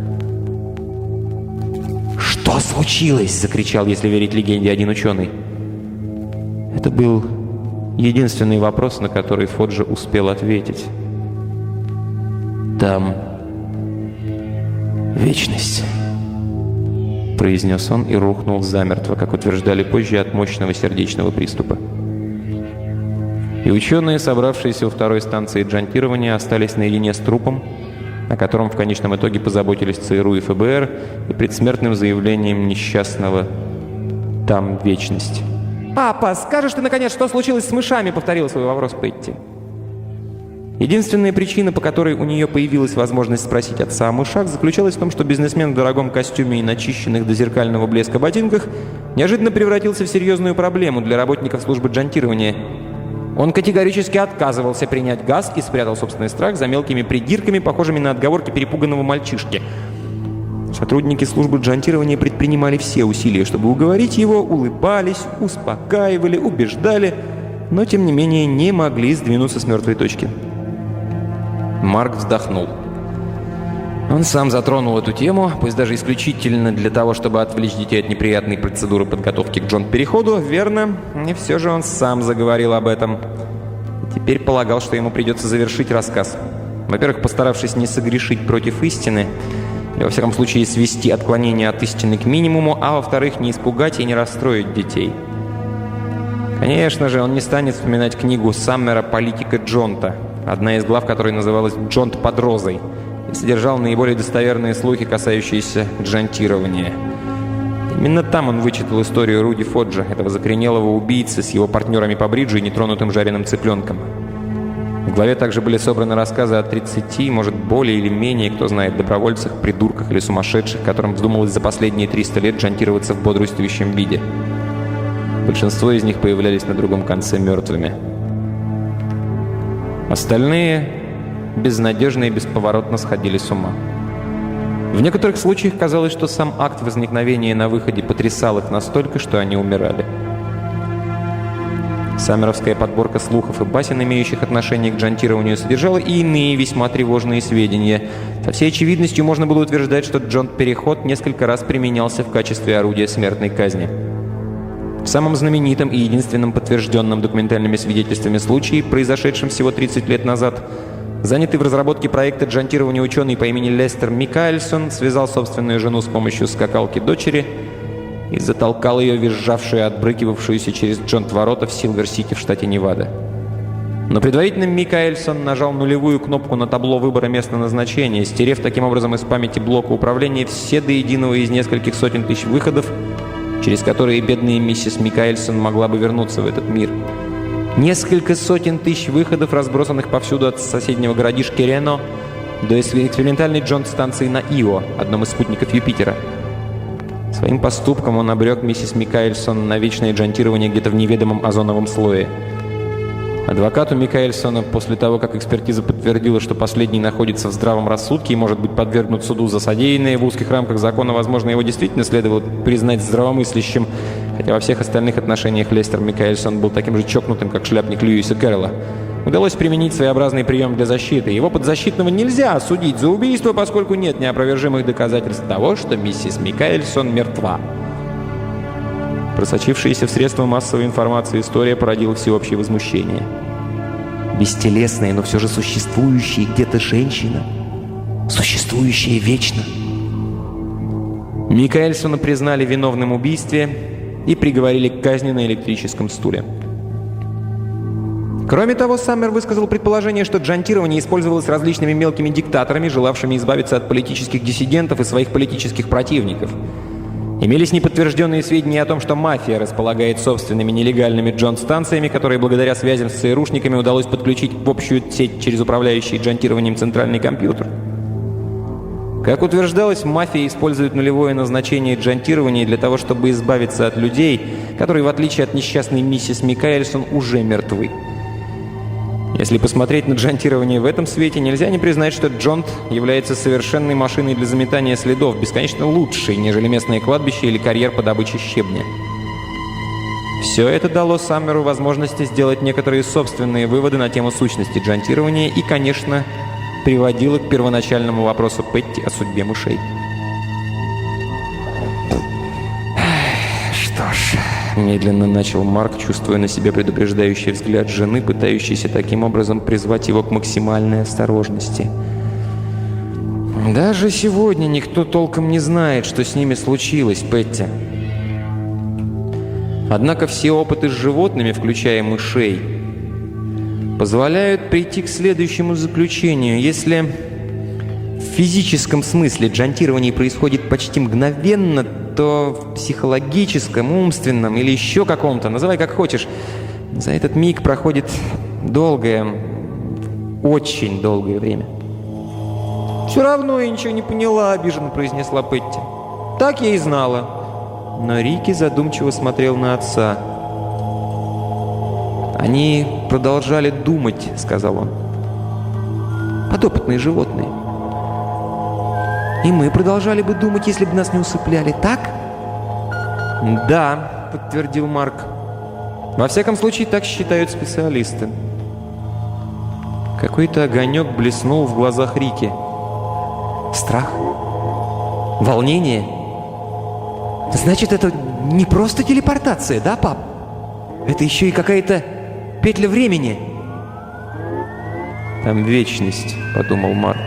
«Что случилось?» — закричал, если верить легенде, один ученый. Это был единственный вопрос, на который Фоджа успел ответить. «Там вечность», — произнес он и рухнул замертво, как утверждали позже, от мощного сердечного приступа. И ученые, собравшиеся у второй станции джантирования, остались наедине с трупом, о котором в конечном итоге позаботились ЦРУ и ФБР, и предсмертным заявлением несчастного «Там вечность». «Папа, скажешь ты, наконец, что случилось с мышами?» — повторил свой вопрос Петти. Единственная причина, по которой у нее появилась возможность спросить отца о мышах, заключалась в том, что бизнесмен в дорогом костюме и начищенных до зеркального блеска ботинках неожиданно превратился в серьезную проблему для работников службы джантирования. Он категорически отказывался принять газ и спрятал собственный страх за мелкими придирками, похожими на отговорки перепуганного мальчишки. Сотрудники службы джантирования предпринимали все усилия, чтобы уговорить его, улыбались, успокаивали, убеждали, но, тем не менее, не могли сдвинуться с мертвой точки. Марк вздохнул. Он сам затронул эту тему, пусть даже исключительно для того, чтобы отвлечь детей от неприятной процедуры подготовки к джонт-переходу, верно, и все же он сам заговорил об этом. Теперь полагал, что ему придется завершить рассказ. Во-первых, постаравшись не согрешить против истины, или, во всяком случае, свести отклонение от истины к минимуму, а во-вторых, не испугать и не расстроить детей. Конечно же, он не станет вспоминать книгу Саммера «Политика Джонта», одна из глав которой называлась «Джонт под розой», и содержал наиболее достоверные слухи, касающиеся джантирования. Именно там он вычитал историю Руди Фоджа, этого закоренелого убийцы с его партнерами по бриджу и нетронутым жареным цыпленком. В главе также были собраны рассказы о 30, может, более или менее, кто знает, добровольцах, придурках или сумасшедших, которым вздумалось за последние 300 лет джантироваться в бодрствующем виде. Большинство из них появлялись на другом конце мертвыми. Остальные безнадежно и бесповоротно сходили с ума. В некоторых случаях казалось, что сам акт возникновения на выходе потрясал их настолько, что они умирали. Саммеровская подборка слухов и басен, имеющих отношение к джантированию, содержала и иные весьма тревожные сведения. Со всей очевидностью можно было утверждать, что джонт-переход несколько раз применялся в качестве орудия смертной казни. В самом знаменитом и единственном подтвержденном документальными свидетельствами случае, произошедшем всего 30 лет назад, занятый в разработке проекта джантирования ученый по имени Лестер Микаэльсон связал собственную жену с помощью скакалки дочери и затолкал ее, визжавшую и отбрыкивавшуюся через джонт-ворота в Силвер-Сити в штате Невада. Но предварительно Микаэльсон нажал нулевую кнопку на табло выбора места назначения, стерев таким образом из памяти блока управления все до единого из нескольких сотен тысяч выходов, через которые бедная миссис Микаэльсон могла бы вернуться в этот мир. Несколько сотен тысяч выходов, разбросанных повсюду от соседнего городишки Рено до экспериментальной джонт-станции на Ио, одном из спутников Юпитера. Своим поступком он обрек миссис Микаэльсон на вечное джантирование где-то в неведомом озоновом слое. Адвокату Микаэльсона, после того, как экспертиза подтвердила, что последний находится в здравом рассудке и может быть подвергнут суду за содеянное, в узких рамках закона, возможно, его действительно следовало признать здравомыслящим, хотя во всех остальных отношениях Лестер Микаэльсон был таким же чокнутым, как шляпник Льюиса Кэрролла. Удалось применить своеобразный прием для защиты. Его подзащитного нельзя осудить за убийство, поскольку нет неопровержимых доказательств того, что миссис Микаэльсон мертва. Просочившаяся в средства массовой информации история породила всеобщее возмущение. Бестелесная, но все же существующая где-то женщина, существующая вечно. Микаэльсона признали виновным в убийстве и приговорили к казни на электрическом стуле. Кроме того, Саммер высказал предположение, что джантирование использовалось различными мелкими диктаторами, желавшими избавиться от политических диссидентов и своих политических противников. Имелись неподтвержденные сведения о том, что мафия располагает собственными нелегальными джонт-станциями, которые благодаря связям с ЦРУшниками удалось подключить в общую сеть через управляющий джантированием центральный компьютер. Как утверждалось, мафия использует нулевое назначение джантирования для того, чтобы избавиться от людей, которые, в отличие от несчастной миссис Микаэльсон, уже мертвы. Если посмотреть на джантирование в этом свете, нельзя не признать, что джонт является совершенной машиной для заметания следов, бесконечно лучшей, нежели местное кладбище или карьер по добыче щебня. Все это дало Саммеру возможности сделать некоторые собственные выводы на тему сущности джантирования и, конечно, приводило к первоначальному вопросу Петти о судьбе мышей. Что ж... Медленно начал Марк, чувствуя на себе предупреждающий взгляд жены, пытающейся таким образом призвать его к максимальной осторожности. «Даже сегодня никто толком не знает, что с ними случилось, Петти. Однако все опыты с животными, включая мышей, позволяют прийти к следующему заключению. Если в физическом смысле джантирование происходит почти мгновенно, то в психологическом, умственном или еще каком-то, называй как хочешь, за этот миг проходит долгое, Очень долгое время. «Все равно я ничего не поняла», — обиженно произнесла Петти. «Так я и знала». Но Рики задумчиво смотрел на отца. «Они продолжали думать», — сказал он. «Подопытные животные. И мы продолжали бы думать, если бы нас не усыпляли, так?» «Да», — подтвердил Марк. «Во всяком случае, так считают специалисты». Какой-то огонек блеснул в глазах Рики. Страх? Волнение? Значит, это не просто телепортация, да, пап? Это еще и какая-то петля времени. «Там вечность», — подумал Марк.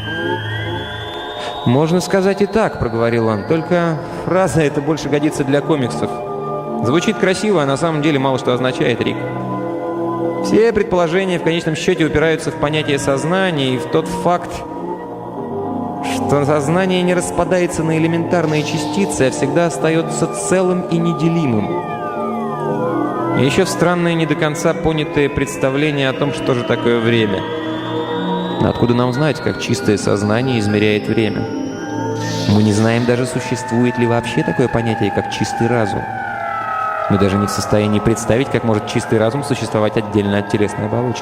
«Можно сказать и так», — проговорил он. «Только фраза эта больше годится для комиксов. Звучит красиво, а на самом деле мало что означает, Рик. Все предположения в конечном счете упираются в понятие сознания и в тот факт, что сознание не распадается на элементарные частицы, а всегда остается целым и неделимым. И еще в странное, не до конца понятое представление о том, что же такое время. Но откуда нам знать, как чистое сознание измеряет время? Мы не знаем даже, существует ли вообще такое понятие, как чистый разум. Мы даже не в состоянии представить, как может чистый разум существовать отдельно от телесной оболочки».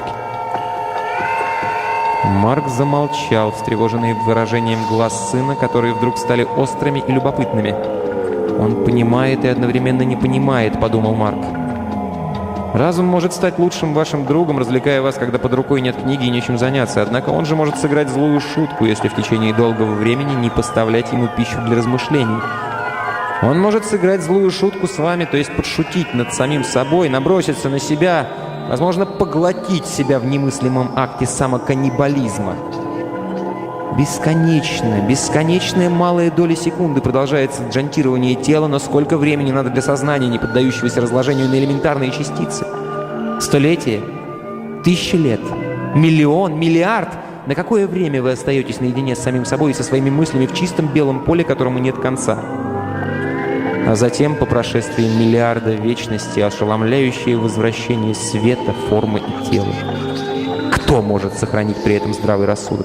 Марк замолчал, встревоженный выражением глаз сына, которые вдруг стали острыми и любопытными. «Он понимает и одновременно не понимает», — подумал Марк. «Разум может стать лучшим вашим другом, развлекая вас, когда под рукой нет книги и нечем заняться. Однако он же может сыграть злую шутку, если в течение долгого времени не поставлять ему пищу для размышлений. Он может сыграть злую шутку с вами, то есть подшутить над самим собой, наброситься на себя, возможно, поглотить себя в немыслимом акте самоканнибализма. Бесконечная малая доля секунды продолжается джантирование тела, но сколько времени надо для сознания, не поддающегося разложению на элементарные частицы? Столетие? 1000 лет? Миллион? Миллиард? На какое время вы остаетесь наедине с самим собой и со своими мыслями в чистом белом поле, которому нет конца? А затем, по прошествии миллиарда вечности, ошеломляющее возвращение света, формы и тела. Кто может сохранить при этом здравый рассудок?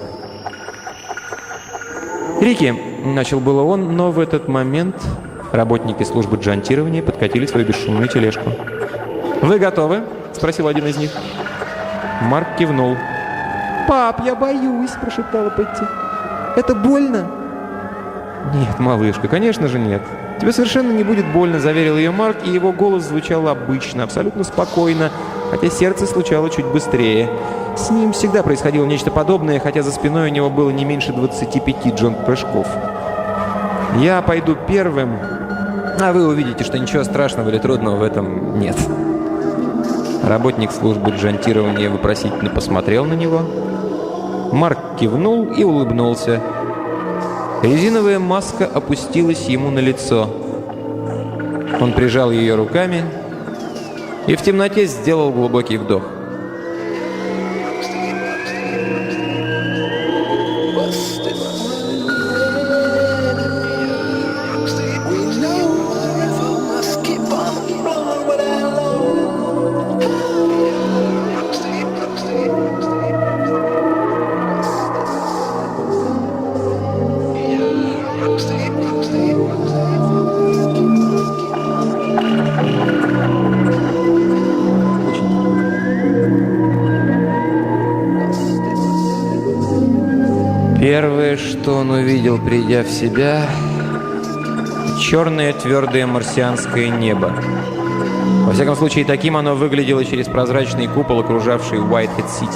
«Рики», — начал было он, но в этот момент работники службы джантирования подкатили свою бесшумную тележку. «Вы готовы?» — спросил один из них. Марк кивнул. «Пап, я боюсь», — прошептала Петти. «Это больно?» «Нет, малышка, конечно же нет. Тебе совершенно не будет больно», — заверил ее Марк, и его голос звучал обычно, абсолютно спокойно, хотя сердце стучало чуть быстрее. С ним всегда происходило нечто подобное, хотя за спиной у него было не меньше 25 джонт-прыжков. «Я пойду первым, а вы увидите, что ничего страшного или трудного в этом нет». Работник службы джантирования вопросительно посмотрел на него. Марк кивнул и улыбнулся. Резиновая маска опустилась ему на лицо. Он прижал ее руками и в темноте сделал глубокий вдох. Первое, что он увидел, придя в себя, черное твердое марсианское небо. Во всяком случае, таким оно выглядело через прозрачный купол, окружавший Уайтхед-Сити.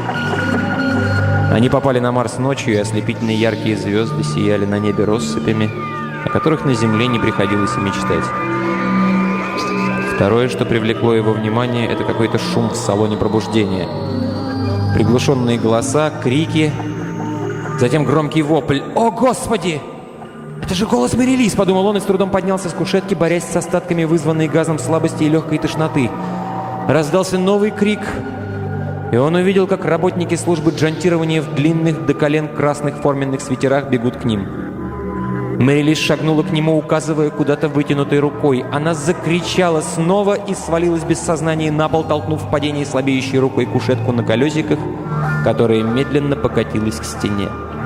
Они попали на Марс ночью, и ослепительно яркие звезды сияли на небе россыпями, о которых на Земле не приходилось и мечтать. Второе, что привлекло его внимание, это какой-то шум в салоне пробуждения. Приглушенные голоса, крики, затем громкий вопль. «О, Господи! Это же голос Мэри Лиз!» — подумал он и с трудом поднялся с кушетки, борясь с остатками, вызванной газом слабости и легкой тошноты. Раздался новый крик, и он увидел, как работники службы джантирования в длинных до колен красных форменных свитерах бегут к ним. Мэри Лиз шагнула к нему, указывая куда-то вытянутой рукой. Она закричала снова и свалилась без сознания на пол, толкнув в падении слабеющей рукой кушетку на колесиках, которая медленно покатилась к стене.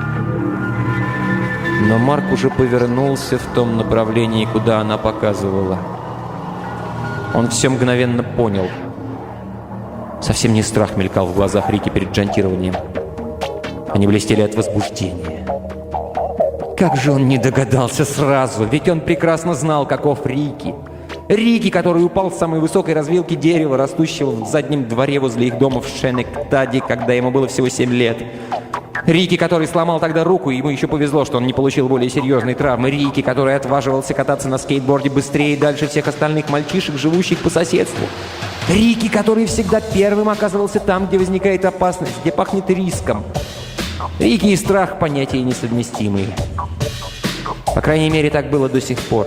Но Марк уже повернулся в том направлении, куда она показывала. Он все мгновенно понял. Совсем не страх мелькал в глазах Рики перед джантированием. Они блестели от возбуждения. Как же он не догадался сразу, ведь он прекрасно знал, каков Рики. Рики, который упал с самой высокой развилки дерева, растущего в заднем дворе возле их дома в Шенектаде, когда ему было всего 7 лет. Рики, который сломал тогда руку, и ему еще повезло, что он не получил более серьезной травмы. Рики, который отваживался кататься на скейтборде быстрее и дальше всех остальных мальчишек, живущих по соседству. Рики, который всегда первым оказывался там, где возникает опасность, где пахнет риском. Рики и страх — понятия несовместимые. По крайней мере, так было до сих пор.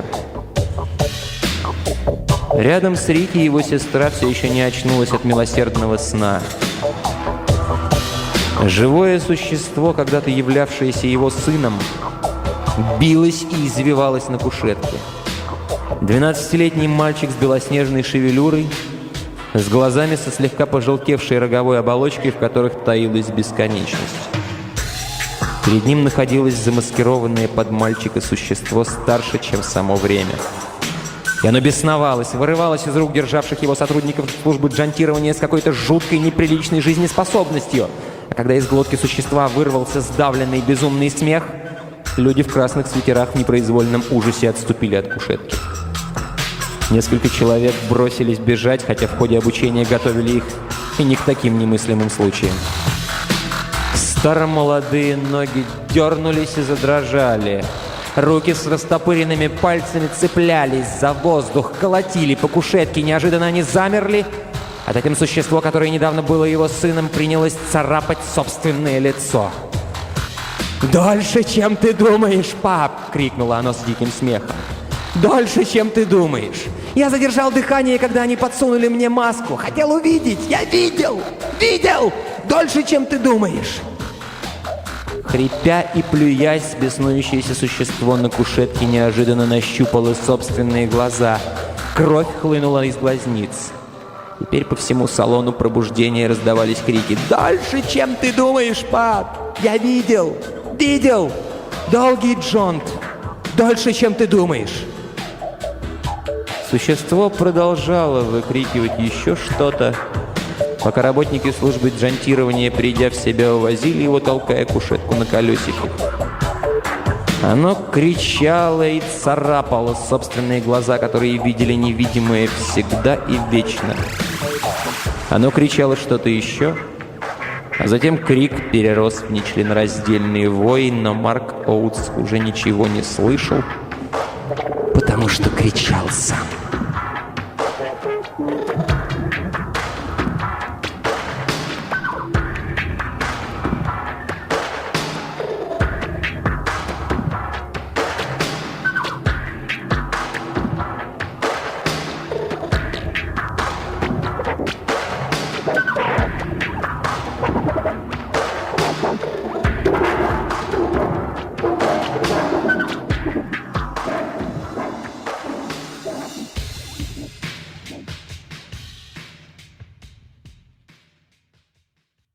Рядом с Рики его сестра все еще не очнулась от милосердного сна. Живое существо, когда-то являвшееся его сыном, билось и извивалось на кушетке. 12-летний мальчик с белоснежной шевелюрой, с глазами со слегка пожелтевшей роговой оболочкой, в которых таилась бесконечность. Перед ним находилось замаскированное под мальчика существо старше, чем само время. И оно бесновалось, вырывалось из рук державших его сотрудников службы джантирования с какой-то жуткой неприличной жизнеспособностью. А когда из глотки существа вырвался сдавленный безумный смех, люди в красных свитерах в непроизвольном ужасе отступили от кушетки. Несколько человек бросились бежать, хотя в ходе обучения готовили их и не к таким немыслимым случаям. Старомолодые ноги дернулись и задрожали. Руки с растопыренными пальцами цеплялись за воздух, колотили по кушетке. Неожиданно они замерли, а затем существо, которое недавно было его сыном, принялось царапать собственное лицо. «Дольше, чем ты думаешь, пап!» — крикнуло оно с диким смехом. «Дольше, чем ты думаешь! Я задержал дыхание, когда они подсунули мне маску. Хотел увидеть! Я видел! Видел! Дольше, чем ты думаешь!» Хрипя и плюясь, беснующееся существо на кушетке неожиданно нащупало собственные глаза. Кровь хлынула из глазниц. Теперь по всему салону пробуждения раздавались крики. «Дальше, чем ты думаешь, пап! Я видел! Видел! Долгий джонт! Дольше, чем ты думаешь!» Существо продолжало выкрикивать еще что-то, пока работники службы джантирования, придя в себя, увозили его, толкая кушетку на колесиках. Оно кричало и царапало собственные глаза, которые видели невидимое всегда и вечно. Оно кричало что-то еще, а затем крик перерос в нечленораздельный вой, но Марк Оутс уже ничего не слышал, потому что кричал сам.